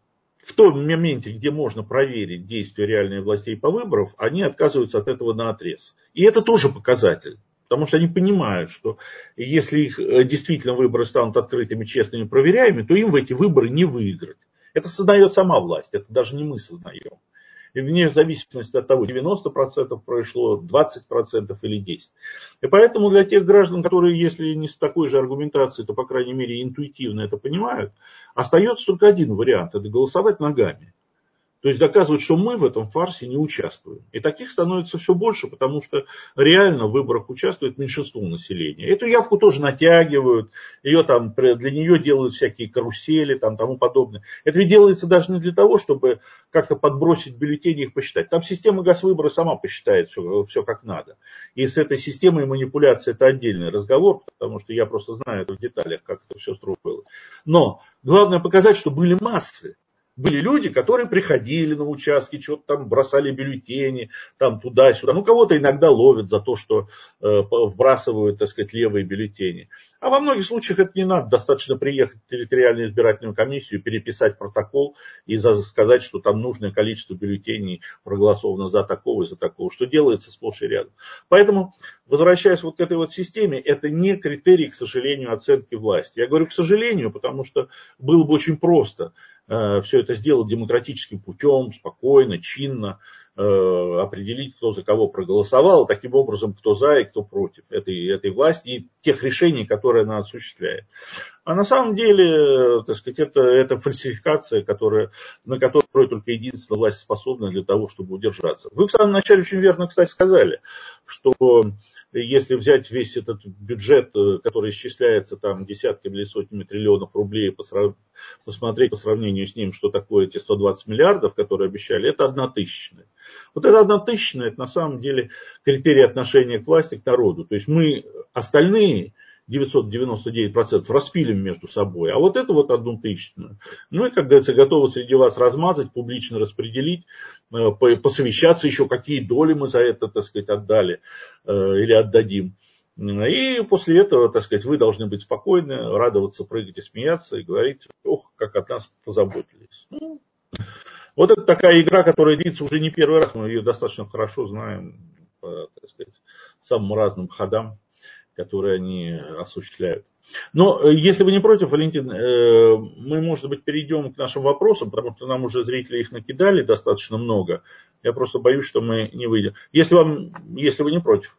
в том моменте, где можно проверить действия реальных властей по выборам, они отказываются от этого наотрез. И это тоже показатель. Потому что они понимают, что если их действительно выборы станут открытыми, честными, проверяемыми, то им в эти выборы не выиграть. Это создает сама власть, это даже не мы создаем. И вне зависимости от того, 90% прошло, 20% или 10%. И поэтому для тех граждан, которые, если не с такой же аргументацией, то, по крайней мере, интуитивно это понимают, остается только один вариант – это голосовать ногами. То есть доказывать, что мы в этом фарсе не участвуем. И таких становится все больше, потому что реально в выборах участвует меньшинство населения. Эту явку тоже натягивают, ее там, для нее делают всякие карусели, там, тому подобное. Это ведь делается даже не для того, чтобы как-то подбросить бюллетени и их посчитать. Там система Госвыбора сама посчитает все как надо. И с этой системой манипуляции это отдельный разговор, потому что я просто знаю это в деталях, как это все строилось. Но главное показать, что были массы. Были люди, которые приходили на участки, что-то там бросали бюллетени, там туда-сюда. Ну, кого-то иногда ловят за то, что вбрасывают, так сказать, левые бюллетени. А во многих случаях это не надо. Достаточно приехать в территориальную избирательную комиссию, переписать протокол и сказать, что там нужное количество бюллетеней проголосовано за такого и за такого, что делается сплошь и рядом. Поэтому, возвращаясь вот к этой вот системе, это не критерий, к сожалению, оценки власти. Я говорю к сожалению, потому что было бы очень просто все это сделать демократическим путем, спокойно, чинно, определить, кто за кого проголосовал, таким образом, кто за и кто против этой власти и тех решений, которые она осуществляет. А на самом деле, так сказать, это фальсификация, на которую только единственная власть способна для того, чтобы удержаться. Вы в самом начале очень верно, кстати, сказали, что если взять весь этот бюджет, который исчисляется там десятками или сотнями триллионов рублей, посмотреть по сравнению с ним, что такое эти 120 миллиардов, которые обещали, это 1/1000. Вот это 1/1000, это на самом деле критерий отношения к власти, к народу. То есть мы остальные 999% распилим между собой, а вот это вот 1/1000. Ну и, как говорится, готовы среди вас размазать, публично распределить, посовещаться еще, какие доли мы за это, так сказать, отдали или отдадим. И после этого, так сказать, вы должны быть спокойны, радоваться, прыгать и смеяться, и говорить, ох, как от нас позаботились. Ну, вот это такая игра, которая длится уже не первый раз, мы ее достаточно хорошо знаем по, так сказать, самым разным ходам, которые они осуществляют. Но если вы не против, Валентин, мы, может быть, перейдем к нашим вопросам, потому что нам уже зрители их накидали достаточно много. Я просто боюсь, что мы не выйдем. Если вы не против.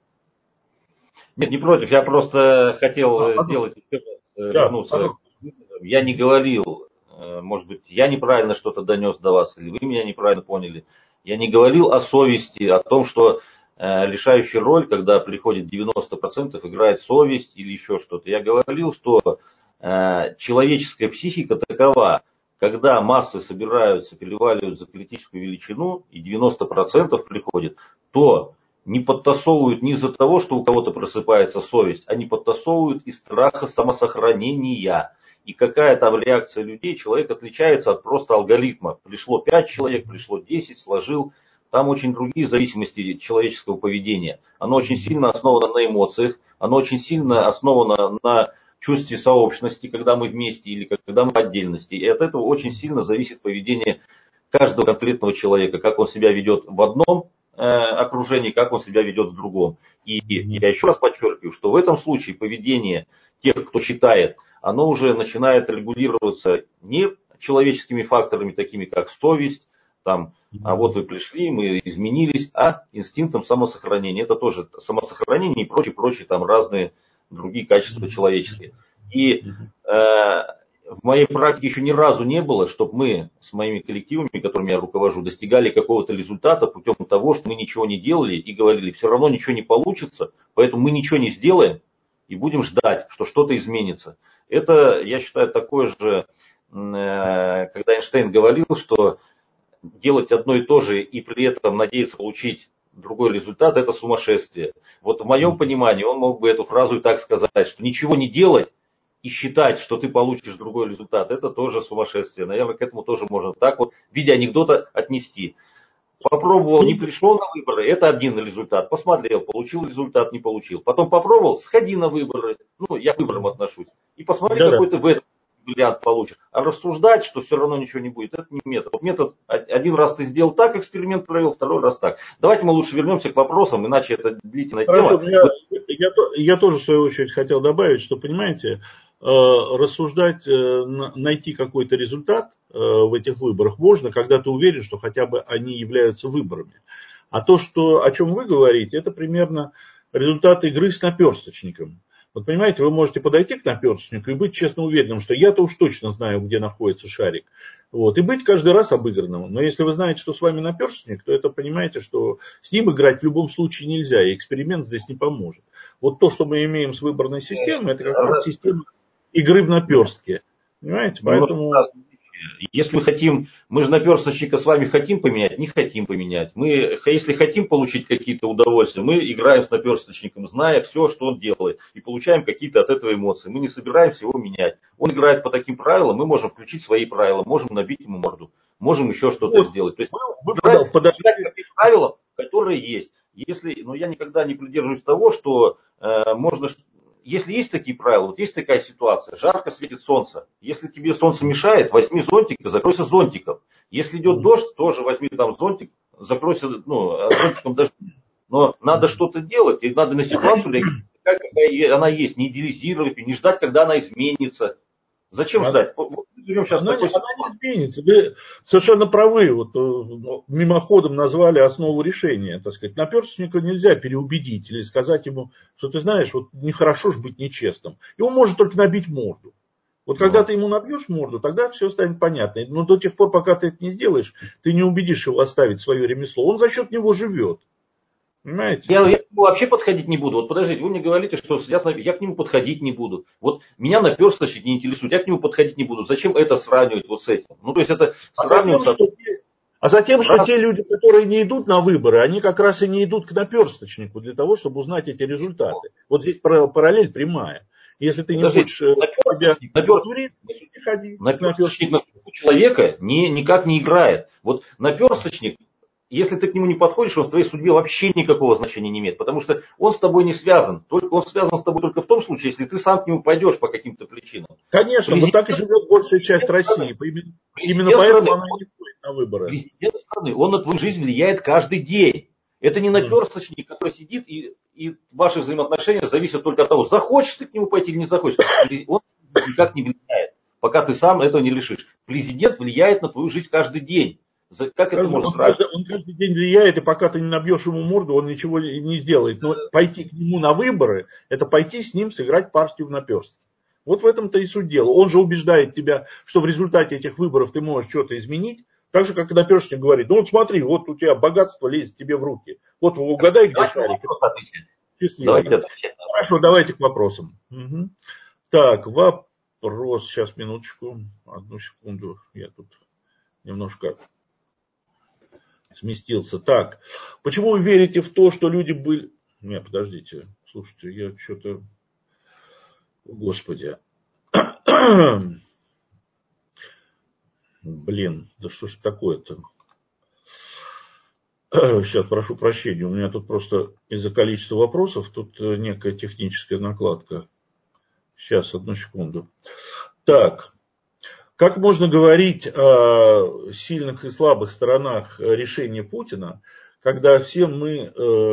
Нет, не против, я просто хотел сделать, вернуться. Я не говорил, может быть, я неправильно что-то донес до вас, или вы меня неправильно поняли. Я не говорил о совести, о том, что решающая роль, когда приходит 90%, играет совесть или еще что-то. Я говорил, что человеческая психика такова, когда массы собираются, переваливают за критическую величину, и 90% приходит, то не подтасовывают не из-за того, что у кого-то просыпается совесть, они подтасовывают из страха самосохранения. И какая там реакция людей, человек отличается от просто алгоритма. Пришло 5 человек, пришло 10, сложил. Там очень другие зависимости человеческого поведения. Оно очень сильно основано на эмоциях, оно очень сильно основано на чувстве сообщности, когда мы вместе или когда мы по отдельности. И от этого очень сильно зависит поведение каждого конкретного человека, как он себя ведет в одном окружении, как он себя ведет в другом. И я еще раз подчеркиваю, что в этом случае поведение тех, кто считает, оно уже начинает регулироваться не человеческими факторами, такими как совесть, там, а вот вы пришли, мы изменились, а инстинктом самосохранения. Это тоже самосохранение и прочие там разные другие качества человеческие. И в моей практике еще ни разу не было, чтобы мы с моими коллективами, которыми я руковожу, достигали какого-то результата путем того, что мы ничего не делали и говорили, все равно ничего не получится, поэтому мы ничего не сделаем и будем ждать, что что-то изменится. Это, я считаю, такое же, когда Эйнштейн говорил, что делать одно и то же и при этом надеяться получить другой результат, это сумасшествие. Вот в моем понимании он мог бы эту фразу и так сказать, что ничего не делать и считать, что ты получишь другой результат, это тоже сумасшествие. Наверное, к этому тоже можно так вот в виде анекдота отнести. Попробовал, не пришел на выборы, это один результат. Посмотрел, получил результат, не получил. Потом попробовал, сходи на выборы. Ну, я к выборам отношусь. И посмотри, какой ты в этом миллиард получишь. А рассуждать, что все равно ничего не будет, это не метод. Вот метод, один раз ты сделал так, эксперимент провел, второй раз так. Давайте мы лучше вернемся к вопросам, иначе это длительная Хорошо, тема. я тоже в свою очередь хотел добавить, что, понимаете, рассуждать, найти какой-то результат в этих выборах можно, когда ты уверен, что хотя бы они являются выборами. А то, что, о чем вы говорите, это примерно результат игры с наперсточником. Вот понимаете, вы можете подойти к наперсточнику и быть честно уверенным, что я-то уж точно знаю, где находится шарик. Вот, и быть каждый раз обыгранным. Но если вы знаете, что с вами наперсточник, то это понимаете, что с ним играть в любом случае нельзя, и эксперимент здесь не поможет. Вот то, что мы имеем с выборной системой, это как раз система игры в наперстке. Понимаете, поэтому... Если мы хотим, мы же наперсточника с вами хотим поменять, не хотим поменять. Мы, если хотим получить какие-то удовольствия, мы играем с наперсточником, зная все, что он делает, и получаем какие-то от этого эмоции. Мы не собираемся его менять. Он играет по таким правилам, мы можем включить свои правила, можем набить ему морду, можем еще что-то сделать. То есть играть по таким правилам, которые есть. Если, но я никогда не придерживаюсь того, что можно... Если есть такие правила, вот есть такая ситуация, жарко светит солнце. Если тебе солнце мешает, возьми зонтик и закройся зонтиком. Если идет дождь, тоже возьми там зонтик, закройся зонтиком дождя. Но надо что-то делать, и надо на ситуацию реагировать, какая она есть, не идеализировать, не ждать, когда она изменится. Зачем ждать? Вот живем сейчас она не изменится. Вы совершенно правы. Вот, мимоходом назвали основу решения. Так сказать. Наперсточника нельзя переубедить или сказать ему, что ты знаешь, вот нехорошо ж быть нечестным. Его может только набить морду. Вот когда ты ему набьешь морду, тогда все станет понятно. Но до тех пор, пока ты это не сделаешь, ты не убедишь его оставить свое ремесло. Он за счет него живет. Понимаете? Я к нему вообще подходить не буду. Вот подождите, вы мне говорите, что я к нему подходить не буду. Вот меня наперсточник не интересует, я к нему подходить не буду. Зачем это сравнивать вот с этим? Ну, то есть это сравнивать... Затем, что те люди, которые не идут на выборы, они как раз и не идут к наперсточнику для того, чтобы узнать эти результаты. Вот здесь параллель прямая. Если ты не хочешь себя удовлетворить, не ходи. Наперсточник у человека никак не играет. Вот наперсточник, если ты к нему не подходишь, он в твоей судьбе вообще никакого значения не имеет. Потому что он с тобой не связан. Он связан с тобой только в том случае, если ты сам к нему пойдешь по каким-то причинам. Конечно, вот так и живет большая часть России. Именно поэтому она не ходит на выборы. Президент страны, он на твою жизнь влияет каждый день. Это не наперсточник, который сидит, и ваши взаимоотношения зависят только от того, захочешь ты к нему пойти или не захочешь. Он никак не влияет, пока ты сам этого не решишь. Президент влияет на твою жизнь каждый день. Как это можно сравнить? Он каждый день влияет, и пока ты не набьешь ему морду, он ничего не сделает. Но пойти к нему на выборы, это пойти с ним сыграть партию в наперстке. Вот в этом-то и суть дела. Он же убеждает тебя, что в результате этих выборов ты можешь что-то изменить. Так же, как и наперсточник говорит, ну вот смотри, вот у тебя богатство лезет тебе в руки. Вот угадай, где шарик. Счастливо. Хорошо, давайте к вопросам. Угу. Так, вопрос. Сейчас, минуточку. Одну секунду. Я тут немножко сместился. Так, почему вы верите в то, что люди были... Нет, подождите. Слушайте, я что-то... Господи. Блин, да что ж такое-то? Сейчас, прошу прощения, у меня тут просто из-за количества вопросов тут некая техническая накладка. Сейчас, одну секунду. Так, как можно говорить о сильных и слабых сторонах решения Путина, когда все мы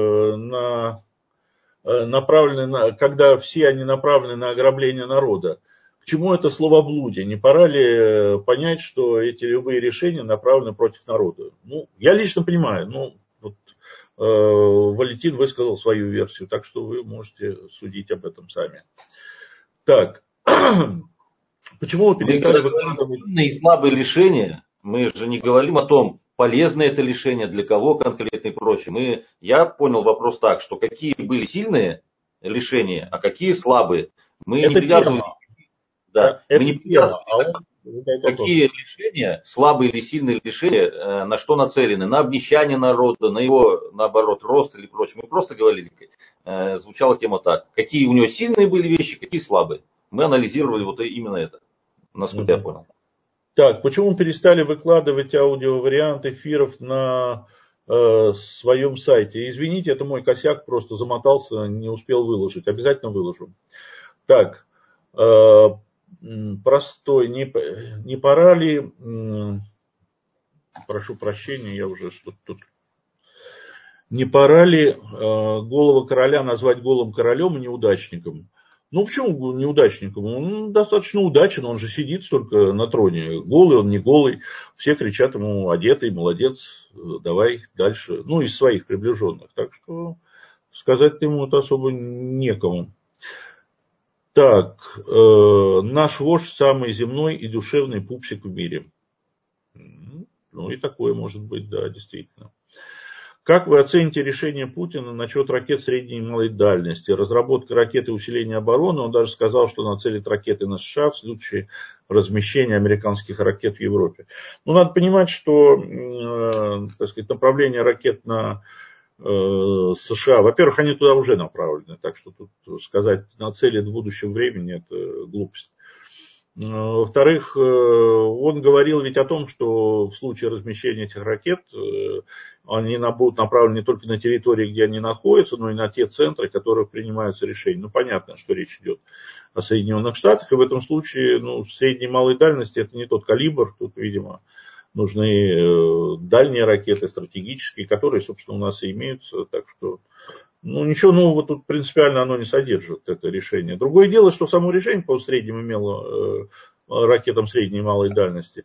когда все они направлены на ограбление народа? К чему это словоблудие? Не пора ли понять, что эти любые решения направлены против народа? Ну, я лично понимаю, Валентин высказал свою версию, так что вы можете судить об этом сами. Так, почему вы перестали выкладывать... И слабые решения, мы же не говорим о том, полезно это решение, для кого конкретно и прочее. Я понял вопрос так, что какие были сильные решения, а какие слабые. Мы это не привязываем... Да, это мы не привязываем, какие решения, слабые или сильные решения, на что нацелены, на обнищание народа, на его, наоборот, рост или прочее. Мы просто говорили, звучала тема так, какие у него сильные были вещи, какие слабые. Мы анализировали вот именно это, насколько я понял. Так, почему перестали выкладывать аудиовариант эфиров на своем сайте? Извините, это мой косяк, просто замотался, не успел выложить. Обязательно выложу. Так, простой, не пора ли, прошу прощения, я уже что-то тут, не пора ли голого короля назвать голым королем и неудачником? Ну, почему неудачником? Он достаточно удачен, он же сидит только на троне. Голый он, не голый. Все кричат ему: одетый, молодец, давай дальше. Ну, из своих приближенных. Так что сказать ему это особо некому. Так, наш вождь самый земной и душевный пупсик в мире. Ну, и такое может быть, да, действительно. Как вы оцените решение Путина насчет ракет средней и малой дальности? Разработка ракет и усиление обороны. Он даже сказал, что нацелит ракеты на США в случае размещения американских ракет в Европе. Ну, надо понимать, что так сказать, направление ракет на США, во-первых, они туда уже направлены, так что тут сказать нацелит в будущем времени, это глупость. Во-вторых, он говорил ведь о том, что в случае размещения этих ракет они будут направлены не только на территории, где они находятся, но и на те центры, в которых принимаются решения. Ну, понятно, что речь идет о Соединенных Штатах, и в этом случае, ну, средней и малой дальности это не тот калибр, тут, видимо, нужны дальние ракеты, стратегические, которые, собственно, у нас и имеются, так что... Ну, ничего нового тут принципиально оно не содержит, это решение. Другое дело, что само решение по средним имело ракетам средней и малой дальности.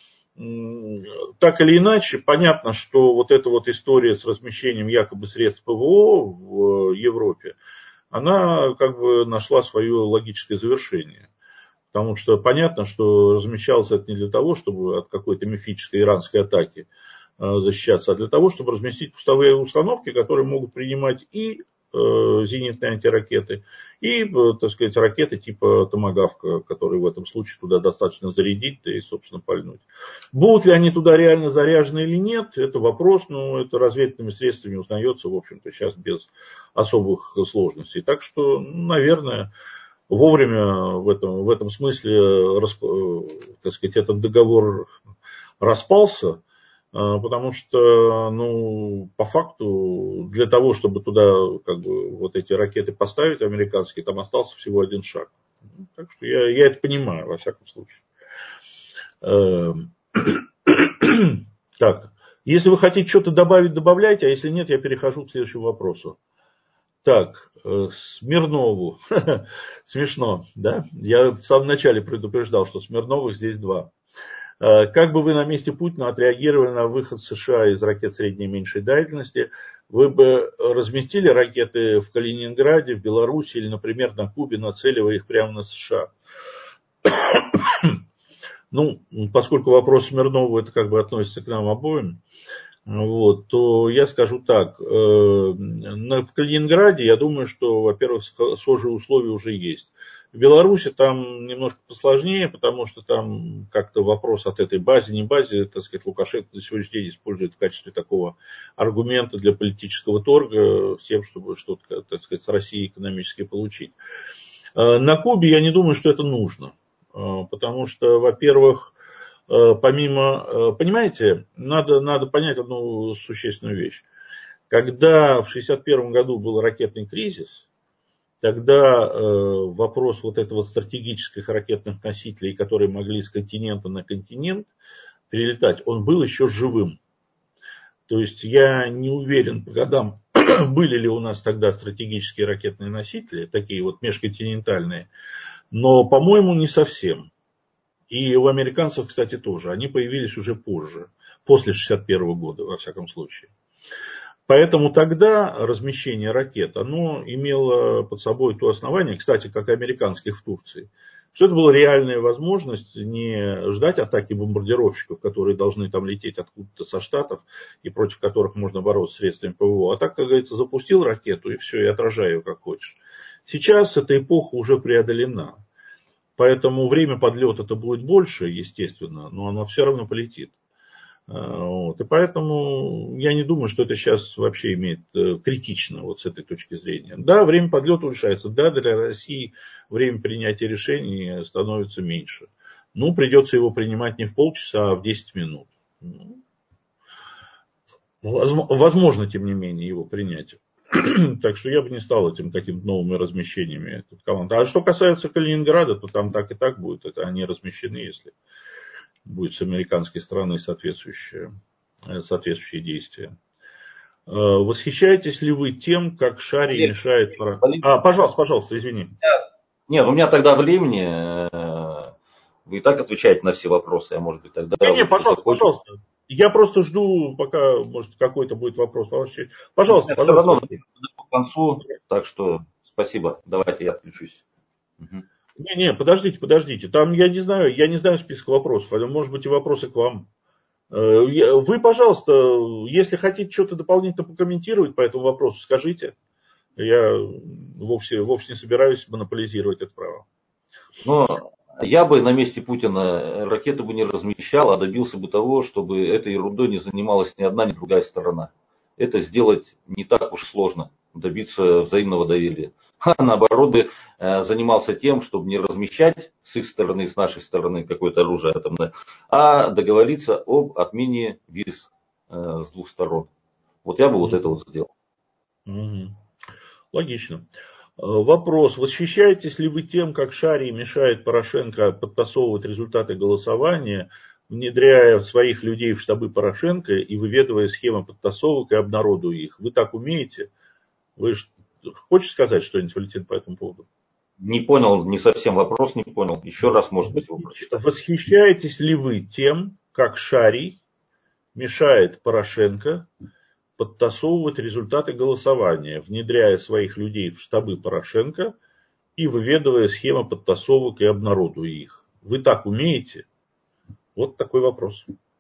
Так или иначе, понятно, что вот эта вот история с размещением якобы средств ПВО в Европе, она как бы нашла свое логическое завершение. Потому что понятно, что размещалось это не для того, чтобы от какой-то мифической иранской атаки защищаться, а для того, чтобы разместить пусковые установки, которые могут принимать и зенитные антиракеты, и, так сказать, ракеты типа Томагавка, которые в этом случае туда достаточно зарядить, да и, собственно, пальнуть. Будут ли они туда реально заряжены или нет, это вопрос, но это разведывательными средствами узнается, в общем-то, сейчас без особых сложностей. Так что, наверное, вовремя в этом смысле, так сказать, этот договор распался. Потому что, ну, по факту, для того, чтобы туда как бы, вот эти ракеты поставить американские, там остался всего один шаг. Так что я это понимаю, во всяком случае. Так, если вы хотите что-то добавить, добавляйте, а если нет, я перехожу к следующему вопросу. Так, Смирнову. Смешно, да? Я в самом начале предупреждал, что Смирновых здесь два. Как бы вы на месте Путина отреагировали на выход США из ракет средней и меньшей дальности? Вы бы разместили ракеты в Калининграде, в Беларуси или, например, на Кубе, нацеливая их прямо на США? Ну, поскольку вопрос Смирнова это как бы относится к нам обоим, вот, то я скажу так. В Калининграде, я думаю, что, во-первых, схожие условия уже есть. В Беларуси там немножко посложнее, потому что там как-то вопрос от этой базы, не базе, так сказать, Лукашенко на сегодняшний день использует в качестве такого аргумента для политического торга, с тем, чтобы что-то, так сказать, с Россией экономически получить. На Кубе я не думаю, что это нужно, потому что, во-первых, помимо, понимаете, надо понять одну существенную вещь. Когда в 1961 году был ракетный кризис, тогда вопрос вот этого стратегических ракетных носителей, которые могли с континента на континент перелетать, он был еще живым. То есть я не уверен по годам, были ли у нас тогда стратегические ракетные носители, такие вот межконтинентальные, но, по-моему, не совсем. И у американцев, кстати, тоже. Они появились уже позже, после 1961 года, во всяком случае. Поэтому тогда размещение ракет, оно имело под собой то основание, кстати, как и американских в Турции, что это была реальная возможность не ждать атаки бомбардировщиков, которые должны там лететь откуда-то со Штатов и против которых можно бороться средствами ПВО, а так, как говорится, запустил ракету и все, и отражай ее как хочешь. Сейчас эта эпоха уже преодолена. Поэтому время подлета-то будет больше, естественно, но оно все равно полетит. Вот. И поэтому я не думаю, что это сейчас вообще имеет критично вот с этой точки зрения. Да, время подлета улучшается. Да, для России время принятия решений становится меньше. Ну, придется его принимать не в полчаса, а в 10 минут. Возможно, тем не менее, его принять. Так что я бы не стал этим какими-то новыми размещениями тут команд. А что касается Калининграда, то там так и так будет. Это они размещены, если будет с американской стороны соответствующие действия. Восхищаетесь ли вы тем, как Шарий мешает... Пожалуйста, извини. Нет, у меня тогда времени, вы и так отвечаете на все вопросы, а может быть тогда... Пожалуйста. Я просто жду, пока, может, какой-то будет вопрос. Пожалуйста. Все равно к концу, так что спасибо, давайте я отключусь. Подождите. Там я не знаю список вопросов, а может быть и вопросы к вам. Вы, пожалуйста, если хотите что-то дополнительно покомментировать по этому вопросу, скажите. Я вовсе не собираюсь монополизировать это право. Но я бы на месте Путина ракеты бы не размещал, а добился бы того, чтобы этой ерундой не занималась ни одна, ни другая сторона. Это сделать не так уж сложно, добиться взаимного доверия. А наоборот бы занимался тем, чтобы не размещать с их стороны, с нашей стороны какое-то оружие атомное, а договориться об отмене виз с двух сторон. Вот я бы вот это вот сделал. Логично. Вопрос. Восхищаетесь ли вы тем, как Шарий мешает Порошенко подтасовывать результаты голосования, внедряя своих людей в штабы Порошенко и выведывая схемы подтасовок и обнародуя их? Вы так умеете? Вы хочешь сказать что-нибудь, Валентин, по этому поводу? Не понял, не совсем вопрос не понял. Еще раз, может быть, его прочитать. Восхищаетесь ли вы тем, как Шарий мешает Порошенко подтасовывать результаты голосования, внедряя своих людей в штабы Порошенко и выведывая схемы подтасовок и обнародуя их? Вы так умеете? Вот такой вопрос.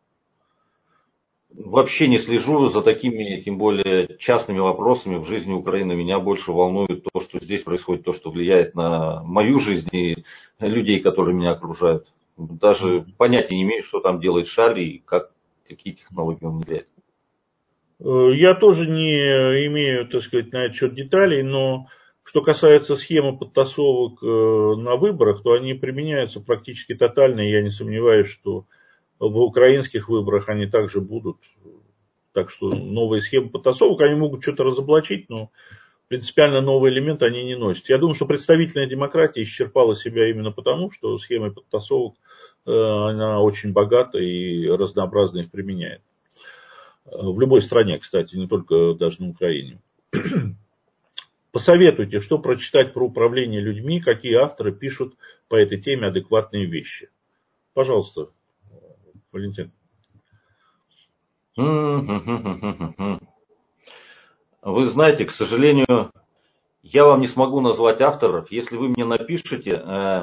Вообще не слежу за такими, тем более частными вопросами в жизни Украины. Меня больше волнует то, что здесь происходит, то, что влияет на мою жизнь и людей, которые меня окружают. Даже понятия не имею, что там делает Шарий и какие технологии он внедряет. Я тоже не имею, так сказать, на этот счет деталей, но что касается схемы подтасовок на выборах, то они применяются практически тотально, и я не сомневаюсь, что в украинских выборах они также будут. Так что новые схемы подтасовок, они могут что-то разоблачить, но принципиально новый элемент они не носят. Я думаю, что представительная демократия исчерпала себя именно потому, что схемы подтасовок она очень богата и разнообразно их применяет. В любой стране, кстати, не только даже на Украине. Посоветуйте, что прочитать про управление людьми, какие авторы пишут по этой теме адекватные вещи. Пожалуйста, Валентин. Вы знаете, к сожалению, я вам не смогу назвать авторов. Если вы мне напишите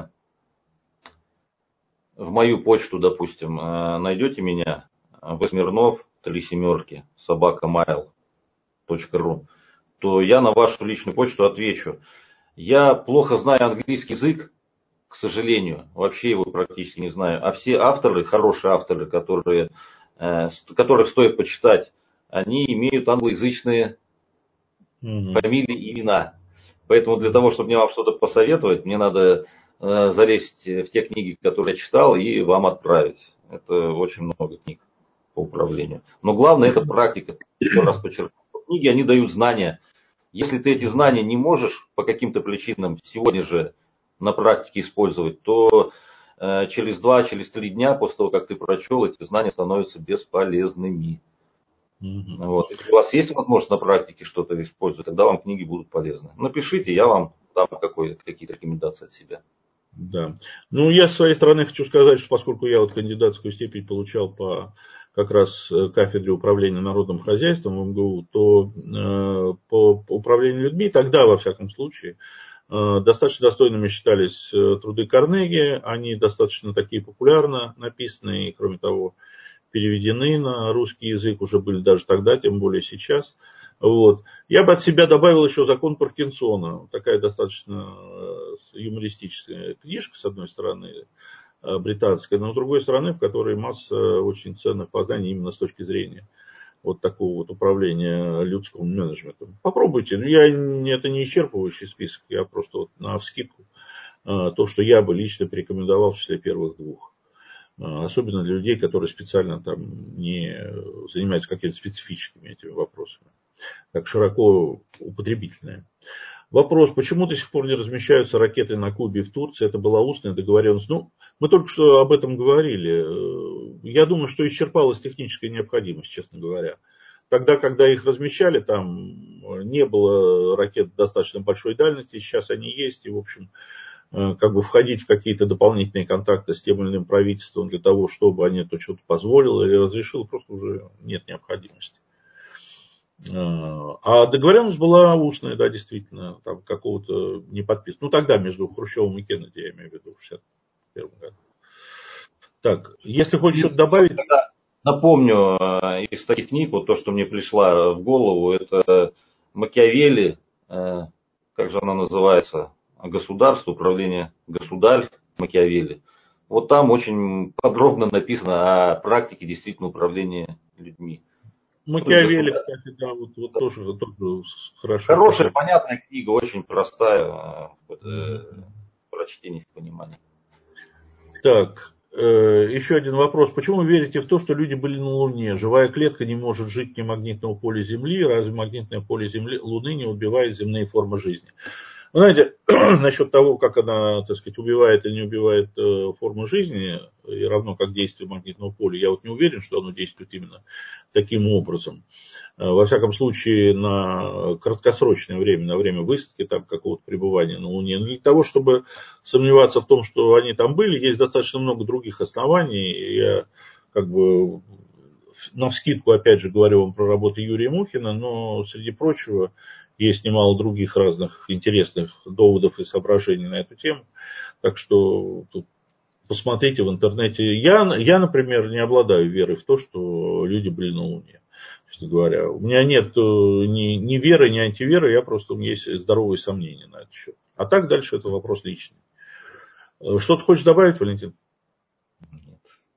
в мою почту, допустим, найдете меня, Смирнов, 3 собака.mail.ru, то я на вашу личную почту отвечу. Я плохо знаю английский язык, к сожалению, вообще его практически не знаю. А все авторы, хорошие авторы, которых стоит почитать, они имеют англоязычные фамилии и имена. Поэтому для того, чтобы мне вам что-то посоветовать, мне надо залезть в те книги, которые я читал, и вам отправить. Это очень много книг по управлению. Но главное это практика. Еще раз подчеркну, книги, они дают знания. Если ты эти знания не можешь по каким-то причинам сегодня же на практике использовать, то через 2-3 дня после того, как ты прочел, эти знания становятся бесполезными. Вот. Если у вас есть возможность на практике что-то использовать, тогда вам книги будут полезны. Напишите, я вам дам какие-то рекомендации от себя. Да. Ну, я с своей стороны хочу сказать, что поскольку я вот кандидатскую степень получал по как раз кафедре управления народным хозяйством в МГУ, то по управлению людьми тогда, во всяком случае, достаточно достойными считались труды Карнеги. Они достаточно такие популярно написаны, и, кроме того, переведены на русский язык, уже были даже тогда, тем более сейчас. Вот. Я бы от себя добавил еще «Закон Паркинсона». Такая достаточно юмористическая книжка, с одной стороны, британская, но с другой стороны, в которой масса очень ценных познаний именно с точки зрения вот такого вот управления людским менеджментом. Попробуйте. Это не исчерпывающий список, я просто вот навскидку то, что я бы лично порекомендовал в числе первых двух. Особенно для людей, которые специально там не занимаются какими-то специфическими этими вопросами. так широко употребительное. Вопрос, почему до сих пор не размещаются ракеты на Кубе и в Турции? Это была устная договоренность. Ну, мы только что об этом говорили. Я думаю, что исчерпалась техническая необходимость, честно говоря. Тогда, когда их размещали, там не было ракет достаточно большой дальности, сейчас они есть. И, в общем, как бы входить в какие-то дополнительные контакты с тем или иным правительством для того, чтобы они то что-то позволило или разрешило, просто уже нет необходимости. А договоренность была устная, да, действительно, там какого-то не подписано. Ну, тогда между Хрущевым и Кеннеди, я имею в виду, в 1961 году. Так, если хочешь что-то добавить... Напомню из таких книг, вот то, что мне пришло в голову, это Макиавелли, как же она называется, государство, управление государь Макиавелли. Вот там очень подробно написано о практике действительно управления людьми. Макиавелли, кстати, да, вот тоже хорошо. Хорошая, понятная книга, очень простая в прочтении, в понимании. Так, еще один вопрос. Почему вы верите в то, что люди были на Луне? Живая клетка не может жить вне магнитного поля Земли. Разве магнитное поле Земли, Луны не убивает земные формы жизни? Вы знаете, насчет того, как она, так сказать, убивает или не убивает форму жизни, и равно как действие магнитного поля, я вот не уверен, что оно действует именно таким образом. Во всяком случае, на краткосрочное время, на время высадки там какого-то пребывания на Луне. Но для того, чтобы сомневаться в том, что они там были, есть достаточно много других оснований. Я как бы навскидку, опять же, говорю вам про работу Юрия Мухина, но, среди прочего, есть немало других разных интересных доводов и соображений на эту тему. Так что тут посмотрите в интернете. Я, например, не обладаю верой в то, что люди были на Луне, честно говоря. У меня нет ни веры, ни антиверы, у меня есть здоровые сомнения на этот счет. А так дальше это вопрос личный. Что ты хочешь добавить, Валентин? Нет.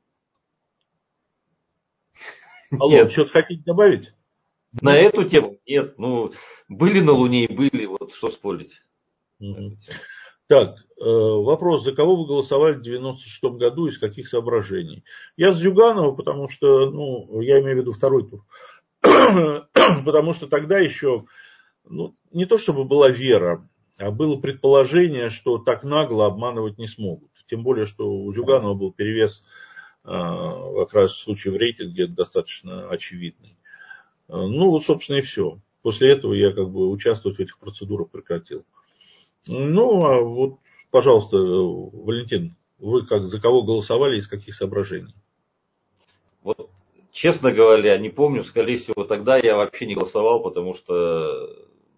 Алло, что-то хотите добавить? На эту тему нет. Ну, были на Луне и были, вот что спорить. Так, вопрос, за кого вы голосовали в 1996 году, из каких соображений? Я с Зюганова, потому что, я имею в виду второй тур, потому что тогда еще, не то чтобы была вера, а было предположение, что так нагло обманывать не смогут. Тем более, что у Зюганова был перевес, как раз в случае в рейтинге, достаточно очевидный. Вот, собственно, и все. После этого я участвовать в этих процедурах прекратил. А вот, пожалуйста, Валентин, вы за кого голосовали и из каких соображений? Вот, честно говоря, не помню, скорее всего, тогда я вообще не голосовал, потому что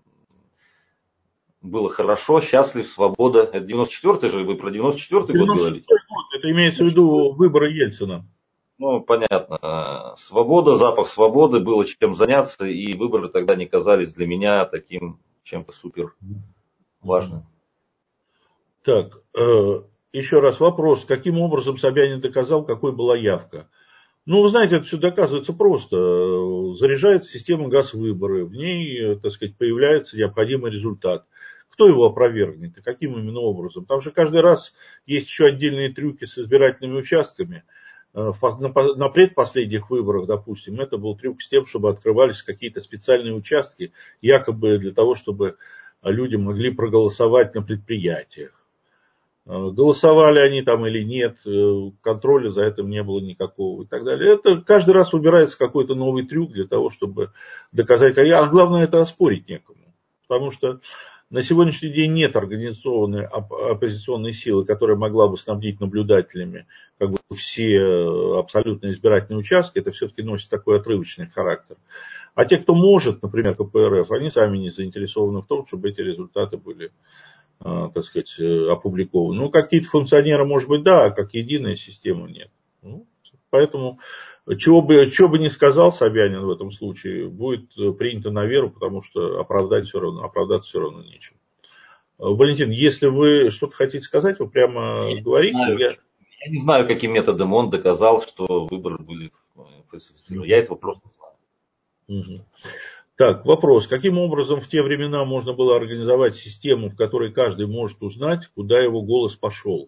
было хорошо, счастлив, свобода. Это 94-й же, вы про 94-й год говорите? 96-й год, это имеется в виду выборы Ельцина. Понятно. Свобода, запах свободы, было чем заняться, и выборы тогда не казались для меня таким чем-то супер важным. Так, еще раз вопрос. Каким образом Собянин доказал, какой была явка? Вы знаете, это все доказывается просто. Заряжается система ГАЗ-выборы, в ней, так сказать, появляется необходимый результат. Кто его опровергнет и каким именно образом? Там же каждый раз есть еще отдельные трюки с избирательными участками. На предпоследних выборах, допустим, это был трюк с тем, чтобы открывались какие-то специальные участки, якобы для того, чтобы люди могли проголосовать на предприятиях. Голосовали они там или нет, контроля за этим не было никакого и так далее. Это каждый раз выбирается какой-то новый трюк для того, чтобы доказать, а главное это оспорить некому. Потому что на сегодняшний день нет организованной оппозиционной силы, которая могла бы снабдить наблюдателями все абсолютно избирательные участки. Это все-таки носит такой отрывочный характер. А те, кто может, например, КПРФ, они сами не заинтересованы в том, чтобы эти результаты были, так сказать, опубликованы. Какие-то функционеры, может быть, да, а как единая система нет. Поэтому, чего бы ни сказал Собянин в этом случае, будет принято на веру, потому что оправдаться все равно нечем. Валентин, если вы что-то хотите сказать, вы прямо говорите. Я не знаю, каким методом он доказал, что выборы были фальсифицированы. Я этого просто не знаю. Так, вопрос. Каким образом в те времена можно было организовать систему, в которой каждый может узнать, куда его голос пошел?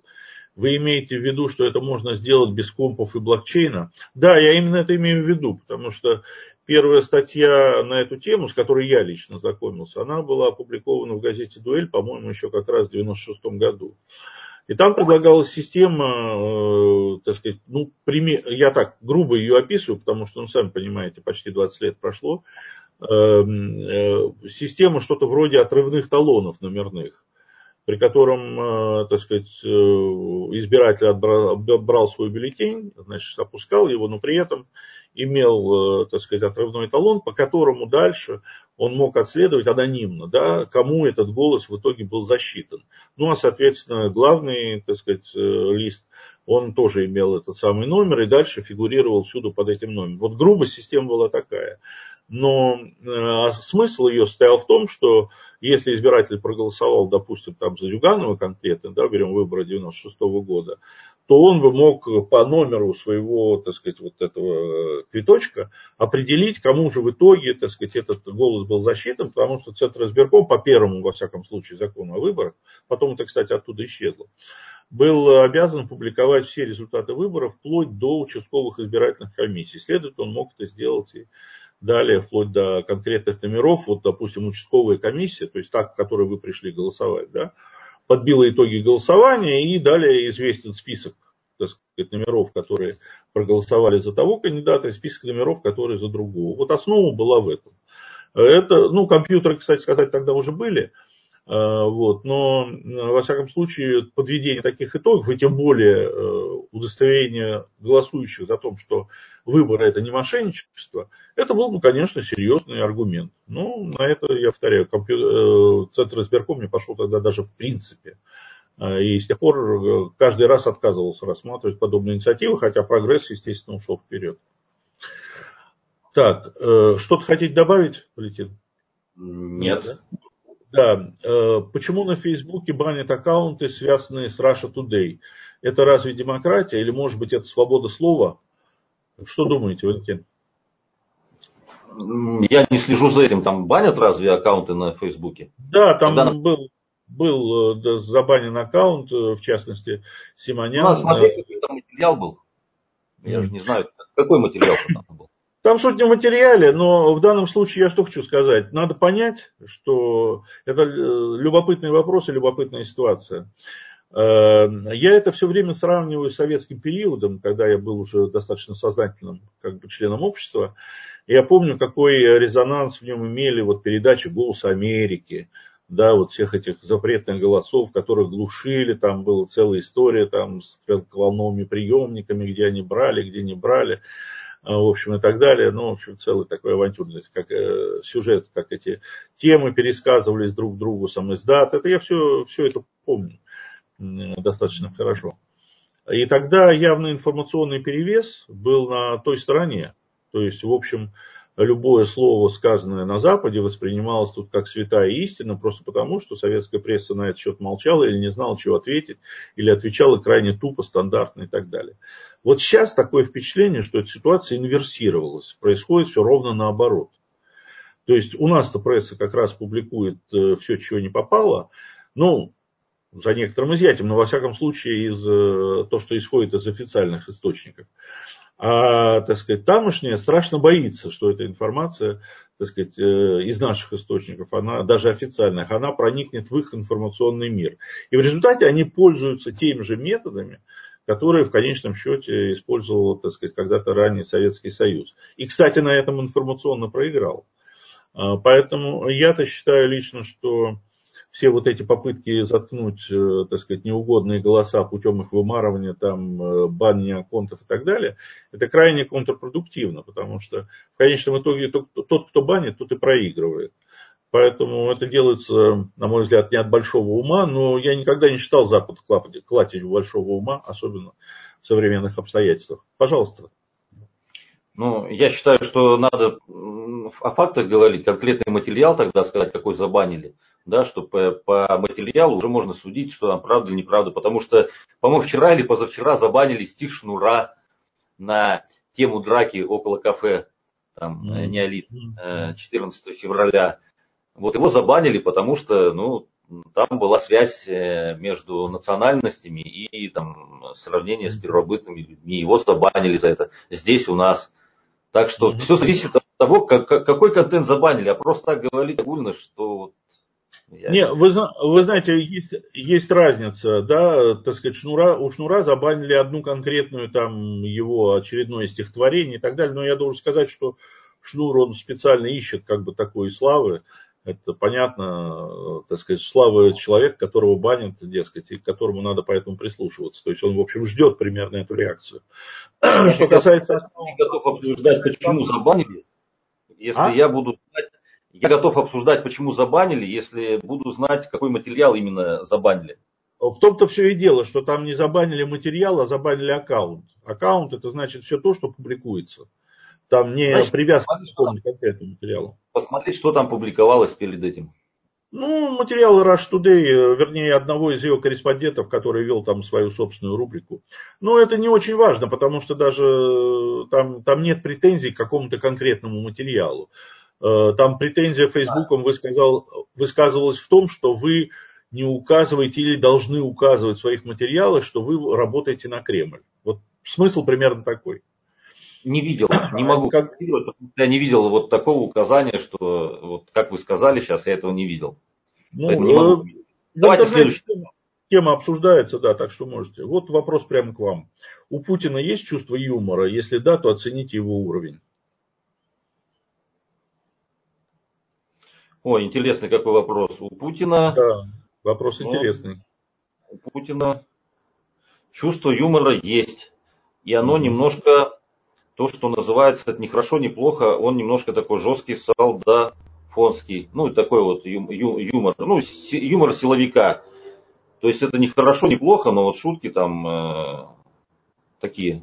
Вы имеете в виду, что это можно сделать без компов и блокчейна? Да, я именно это имею в виду, потому что первая статья на эту тему, с которой я лично знакомился, она была опубликована в газете «Дуэль», по-моему, еще как раз в 96 году. И там предлагалась система, так сказать, ну, я так грубо ее описываю, потому что, ну, сами понимаете, почти 20 лет прошло, система что-то вроде отрывных талонов номерных, при котором, так сказать, избиратель брал свой бюллетень, значит, опускал его, но при этом имел, так сказать, отрывной талон, по которому дальше он мог отследовать анонимно, да, кому этот голос в итоге был засчитан. Ну, а, соответственно, главный, так сказать, лист, он тоже имел этот самый номер и дальше фигурировал всюду под этим номером. Вот грубо система была такая. Но смысл ее состоял в том, что если избиратель проголосовал, допустим, там за Зюганова конкретно, да, берем выборы 96 года, то он бы мог по номеру своего, так сказать, вот этого квиточка определить, кому же в итоге, так сказать, этот голос был засчитан, потому что Центризбирком по первому, во всяком случае, закону о выборах, потом это, кстати, оттуда исчезло, был обязан публиковать все результаты выборов вплоть до участковых избирательных комиссий. Следовательно, он мог это сделать и далее, вплоть до конкретных номеров, вот, допустим, участковая комиссия, то есть та, к которой вы пришли голосовать, да, подбила итоги голосования, и далее известен список, так сказать, номеров, которые проголосовали за того кандидата, и список номеров, которые за другого. Вот основа была в этом. Это, ну, компьютеры, кстати сказать, тогда уже были, вот, но, во всяком случае, подведение таких итогов, и тем более удостоверение голосующих за то, что выборы это не мошенничество, это был бы, конечно, серьезный аргумент. Ну, на это, я повторяю, Центр избирком не пошел тогда даже в принципе. И с тех пор каждый раз отказывался рассматривать подобные инициативы, хотя прогресс, естественно, ушел вперед. Так, что-то хотите добавить, Валентин? Нет. Да, почему на Фейсбуке банят аккаунты, связанные с Russia Today? Это разве демократия или, может быть, это свобода слова? Что думаете, Валентин? Я не слежу за этим. Там банят разве аккаунты на Фейсбуке? Да, там был забанен аккаунт, в частности, Симонян. Надо смотреть, какой там материал был. Я же не знаю, какой материал там был. Там суть не в материале, но в данном случае я что хочу сказать. Надо понять, что это любопытный вопрос и любопытная ситуация. Я это все время сравниваю с советским периодом, когда я был уже достаточно сознательным как бы, членом общества. Я помню, какой резонанс в нем имели вот, передачи «Голоса Америки», да, вот всех этих запретных голосов, которых глушили, там была целая история там, с волновыми приемниками, где они брали, где не брали. В общем, и так далее. Ну, в общем, целый такой авантюрный сюжет, как эти темы пересказывались друг другу, сам издат. Это я все это помню достаточно хорошо. И тогда явный информационный перевес был на той стороне. То есть, в общем, любое слово, сказанное на Западе, воспринималось тут как святая истина, просто потому, что советская пресса на этот счет молчала или не знала, чего ответить, или отвечала крайне тупо, стандартно и так далее. Вот сейчас такое впечатление, что эта ситуация инверсировалась, происходит все ровно наоборот. То есть у нас-то пресса как раз публикует все, чего не попало, ну, за некоторым изъятием, но во всяком случае то, что исходит из официальных источников. А, так сказать, тамошняя страшно боится, что эта информация, так сказать, из наших источников, она даже официальных, она проникнет в их информационный мир. И в результате они пользуются теми же методами, которые в конечном счете использовал, так сказать, когда-то ранее Советский Союз. И, кстати, на этом информационно проиграл. Поэтому я-то считаю лично, что все вот эти попытки заткнуть, так сказать, неугодные голоса путем их вымарывания, там, бания аккаунтов и так далее, это крайне контрпродуктивно, потому что в конечном итоге тот, кто банит, тот и проигрывает. Поэтому это делается, на мой взгляд, не от большого ума, но я никогда не считал Запад клатить большого ума, особенно в современных обстоятельствах. Пожалуйста. Ну, я считаю, что надо о фактах говорить, конкретный материал тогда сказать, какой забанили. Да, что по материалу уже можно судить, что там правда или неправда. Потому что, по-моему, вчера или позавчера забанили стих Шнура на тему драки около кафе, там, Неолит, 14 февраля. Вот его забанили, потому что, ну, там была связь между национальностями и там сравнение с первобытными людьми. Его забанили за это. Здесь у нас. Так что все зависит от того, какой контент забанили. А просто так говорить огульно, что... Не, вы знаете, есть разница, да, так сказать, у Шнура забанили одну конкретную там его очередное стихотворение и так далее, но я должен сказать, что Шнур, он специально ищет как бы такой славы, это понятно, так сказать, славы человека, которого банят, дескать, и к которому надо поэтому прислушиваться, то есть он, в общем, ждет примерно эту реакцию. Что касается... Я готов обсуждать, почему забанили, если я готов обсуждать, почему забанили, если буду знать, какой материал именно забанили. В том-то все и дело, что там не забанили материал, а забанили аккаунт. Аккаунт — это значит все то, что публикуется. Там не привязка к какому-то конкретному материалу. Посмотреть, что там публиковалось перед этим. Ну, материалы Rush Today, вернее, одного из ее корреспондентов, который вел там свою собственную рубрику. Но это не очень важно, потому что даже там нет претензий к какому-то конкретному материалу. Там претензия Фейсбуком высказывалась в том, что вы не указываете или должны указывать в своих материалах, что вы работаете на Кремль. Вот смысл примерно такой. Не видел, не могу комментировать, потому что я не видел вот такого указания, что вот как вы сказали сейчас, я этого не видел. Ну, давайте следующий. Тема обсуждается, да, так что можете. Вот вопрос прямо к вам. У Путина есть чувство юмора? Если да, то оцените его уровень. Ой, интересный какой вопрос. У Путина... Да, вопрос интересный. У Путина чувство юмора есть. И оно немножко, то, что называется, это не хорошо, не плохо, он немножко такой жесткий, солдафонский. Ну, такой вот юмор. Ну, юмор силовика. То есть это не хорошо, не плохо, но вот шутки там такие,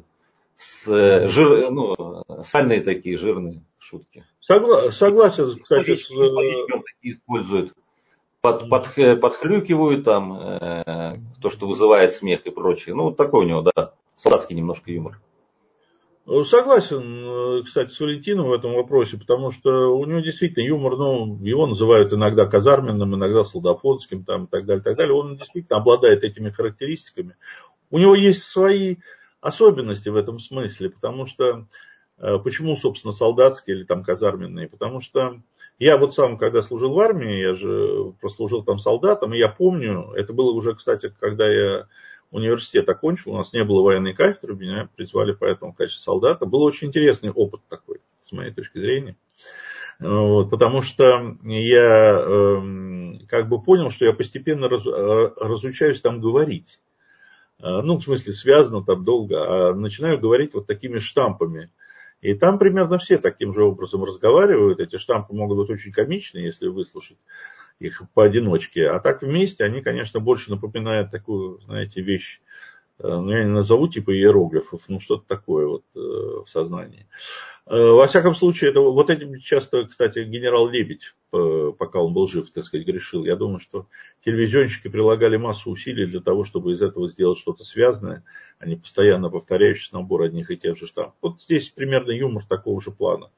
сальные такие, жирные шутки. Согласен, кстати. Он такие использует. Подхрюкивают там, то, что вызывает смех и прочее. Ну, вот такой у него, да, солдатский немножко юмор. Согласен, кстати, с Валентином в этом вопросе, потому что у него действительно юмор, ну, его называют иногда казарменным, иногда солдафонским, там, и так далее, так далее. Он действительно обладает этими характеристиками. У него есть свои особенности в этом смысле, потому что, почему, собственно, солдатские или там казарменные? Потому что я вот сам, когда служил в армии, я же прослужил там солдатом, и я помню, это было уже, кстати, когда я университет окончил, у нас не было военной кафедры, меня призвали поэтому в качестве солдата. Был очень интересный опыт такой, с моей точки зрения. Вот, потому что я как бы понял, что я постепенно разучаюсь там говорить. Ну, в смысле, связано там долго, а начинаю говорить вот такими штампами. И там примерно все таким же образом разговаривают. Эти штампы могут быть очень комичные, если выслушать их поодиночке. А так вместе они, конечно, больше напоминают такую, знаете, вещь, ну, я не назову типа иероглифов, ну, что-то такое вот в сознании. Во всяком случае, это, вот этим часто, кстати, генерал Лебедь, пока он был жив, так сказать, грешил. Я думаю, что телевизионщики прилагали массу усилий для того, чтобы из этого сделать что-то связанное, а не постоянно повторяющийся набор одних и тех же штампов. Вот здесь примерно юмор такого же плана.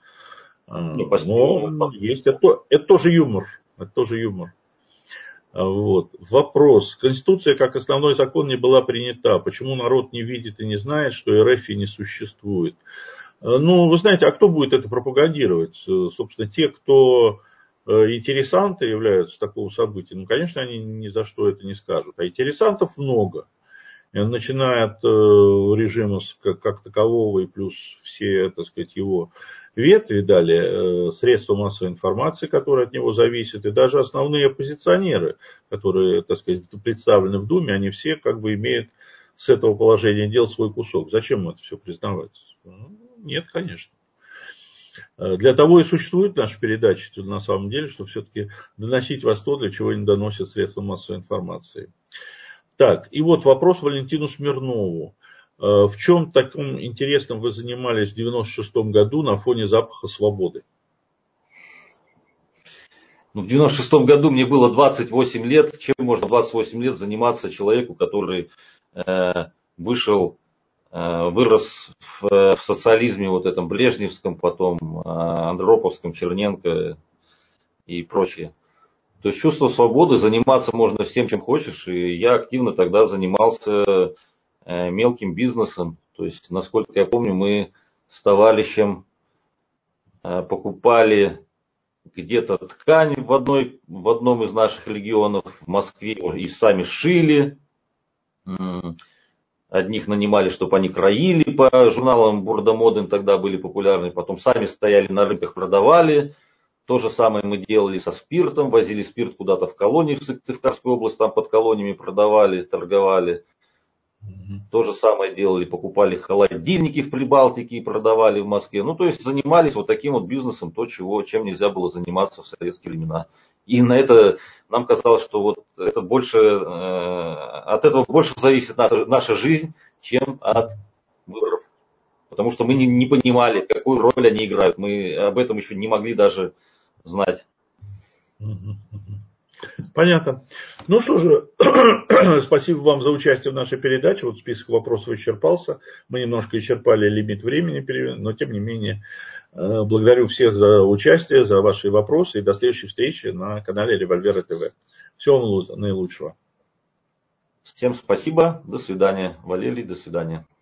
Но есть, это тоже юмор. Это тоже юмор. Вот. Вопрос. Конституция как основной закон не была принята. Почему народ не видит и не знает, что РФ не существует? Ну, вы знаете, а кто будет это пропагандировать? Собственно, те, кто интересанты являются такого события, ну, конечно, они ни за что это не скажут. А интересантов много. Начиная от режима как такового и плюс все, так сказать, его ветви, далее средства массовой информации, которые от него зависят, и даже основные оппозиционеры, которые, так сказать, представлены в Думе, они все как бы имеют с этого положения дел свой кусок. Зачем это все признавать? Нет, конечно. Для того и существует наша передача, на самом деле, чтобы все-таки доносить вас то, для чего не доносят средства массовой информации. Так, и вот вопрос Валентину Смирнову. В чем таком интересном вы занимались в 96 году на фоне запаха свободы? Ну, в 96 году мне было 28 лет. Чем можно 28 лет заниматься человеку, который вырос в социализме вот этом брежневском, потом Андроповском, Черненко и прочее. То есть чувство свободы, заниматься можно всем, чем хочешь. И я активно тогда занимался мелким бизнесом. То есть, насколько я помню, мы с товарищем покупали где-то ткань в одном из наших регионов в Москве и сами шили. Одних нанимали, чтобы они краили по журналам Бурда Моден, тогда были популярны. Потом сами стояли на рынках, продавали. То же самое мы делали со спиртом. Возили спирт куда-то в колонии, в Сыктывкарскую область, там под колониями продавали, торговали. То же самое делали, покупали холодильники в Прибалтике и продавали в Москве. Ну, то есть занимались вот таким вот бизнесом, чем нельзя было заниматься в советские времена. И на это нам казалось, что вот это больше, от этого больше зависит наша жизнь, чем от выборов. Потому что мы не понимали, какую роль они играют. Мы об этом еще не могли даже знать. Понятно. Ну что же, спасибо вам за участие в нашей передаче. Вот список вопросов исчерпался. Мы немножко исчерпали лимит времени, но тем не менее благодарю всех за участие, за ваши вопросы и до следующей встречи на канале Револьвера ТВ. Всего наилучшего. Всем спасибо. До свидания. Валерий, до свидания.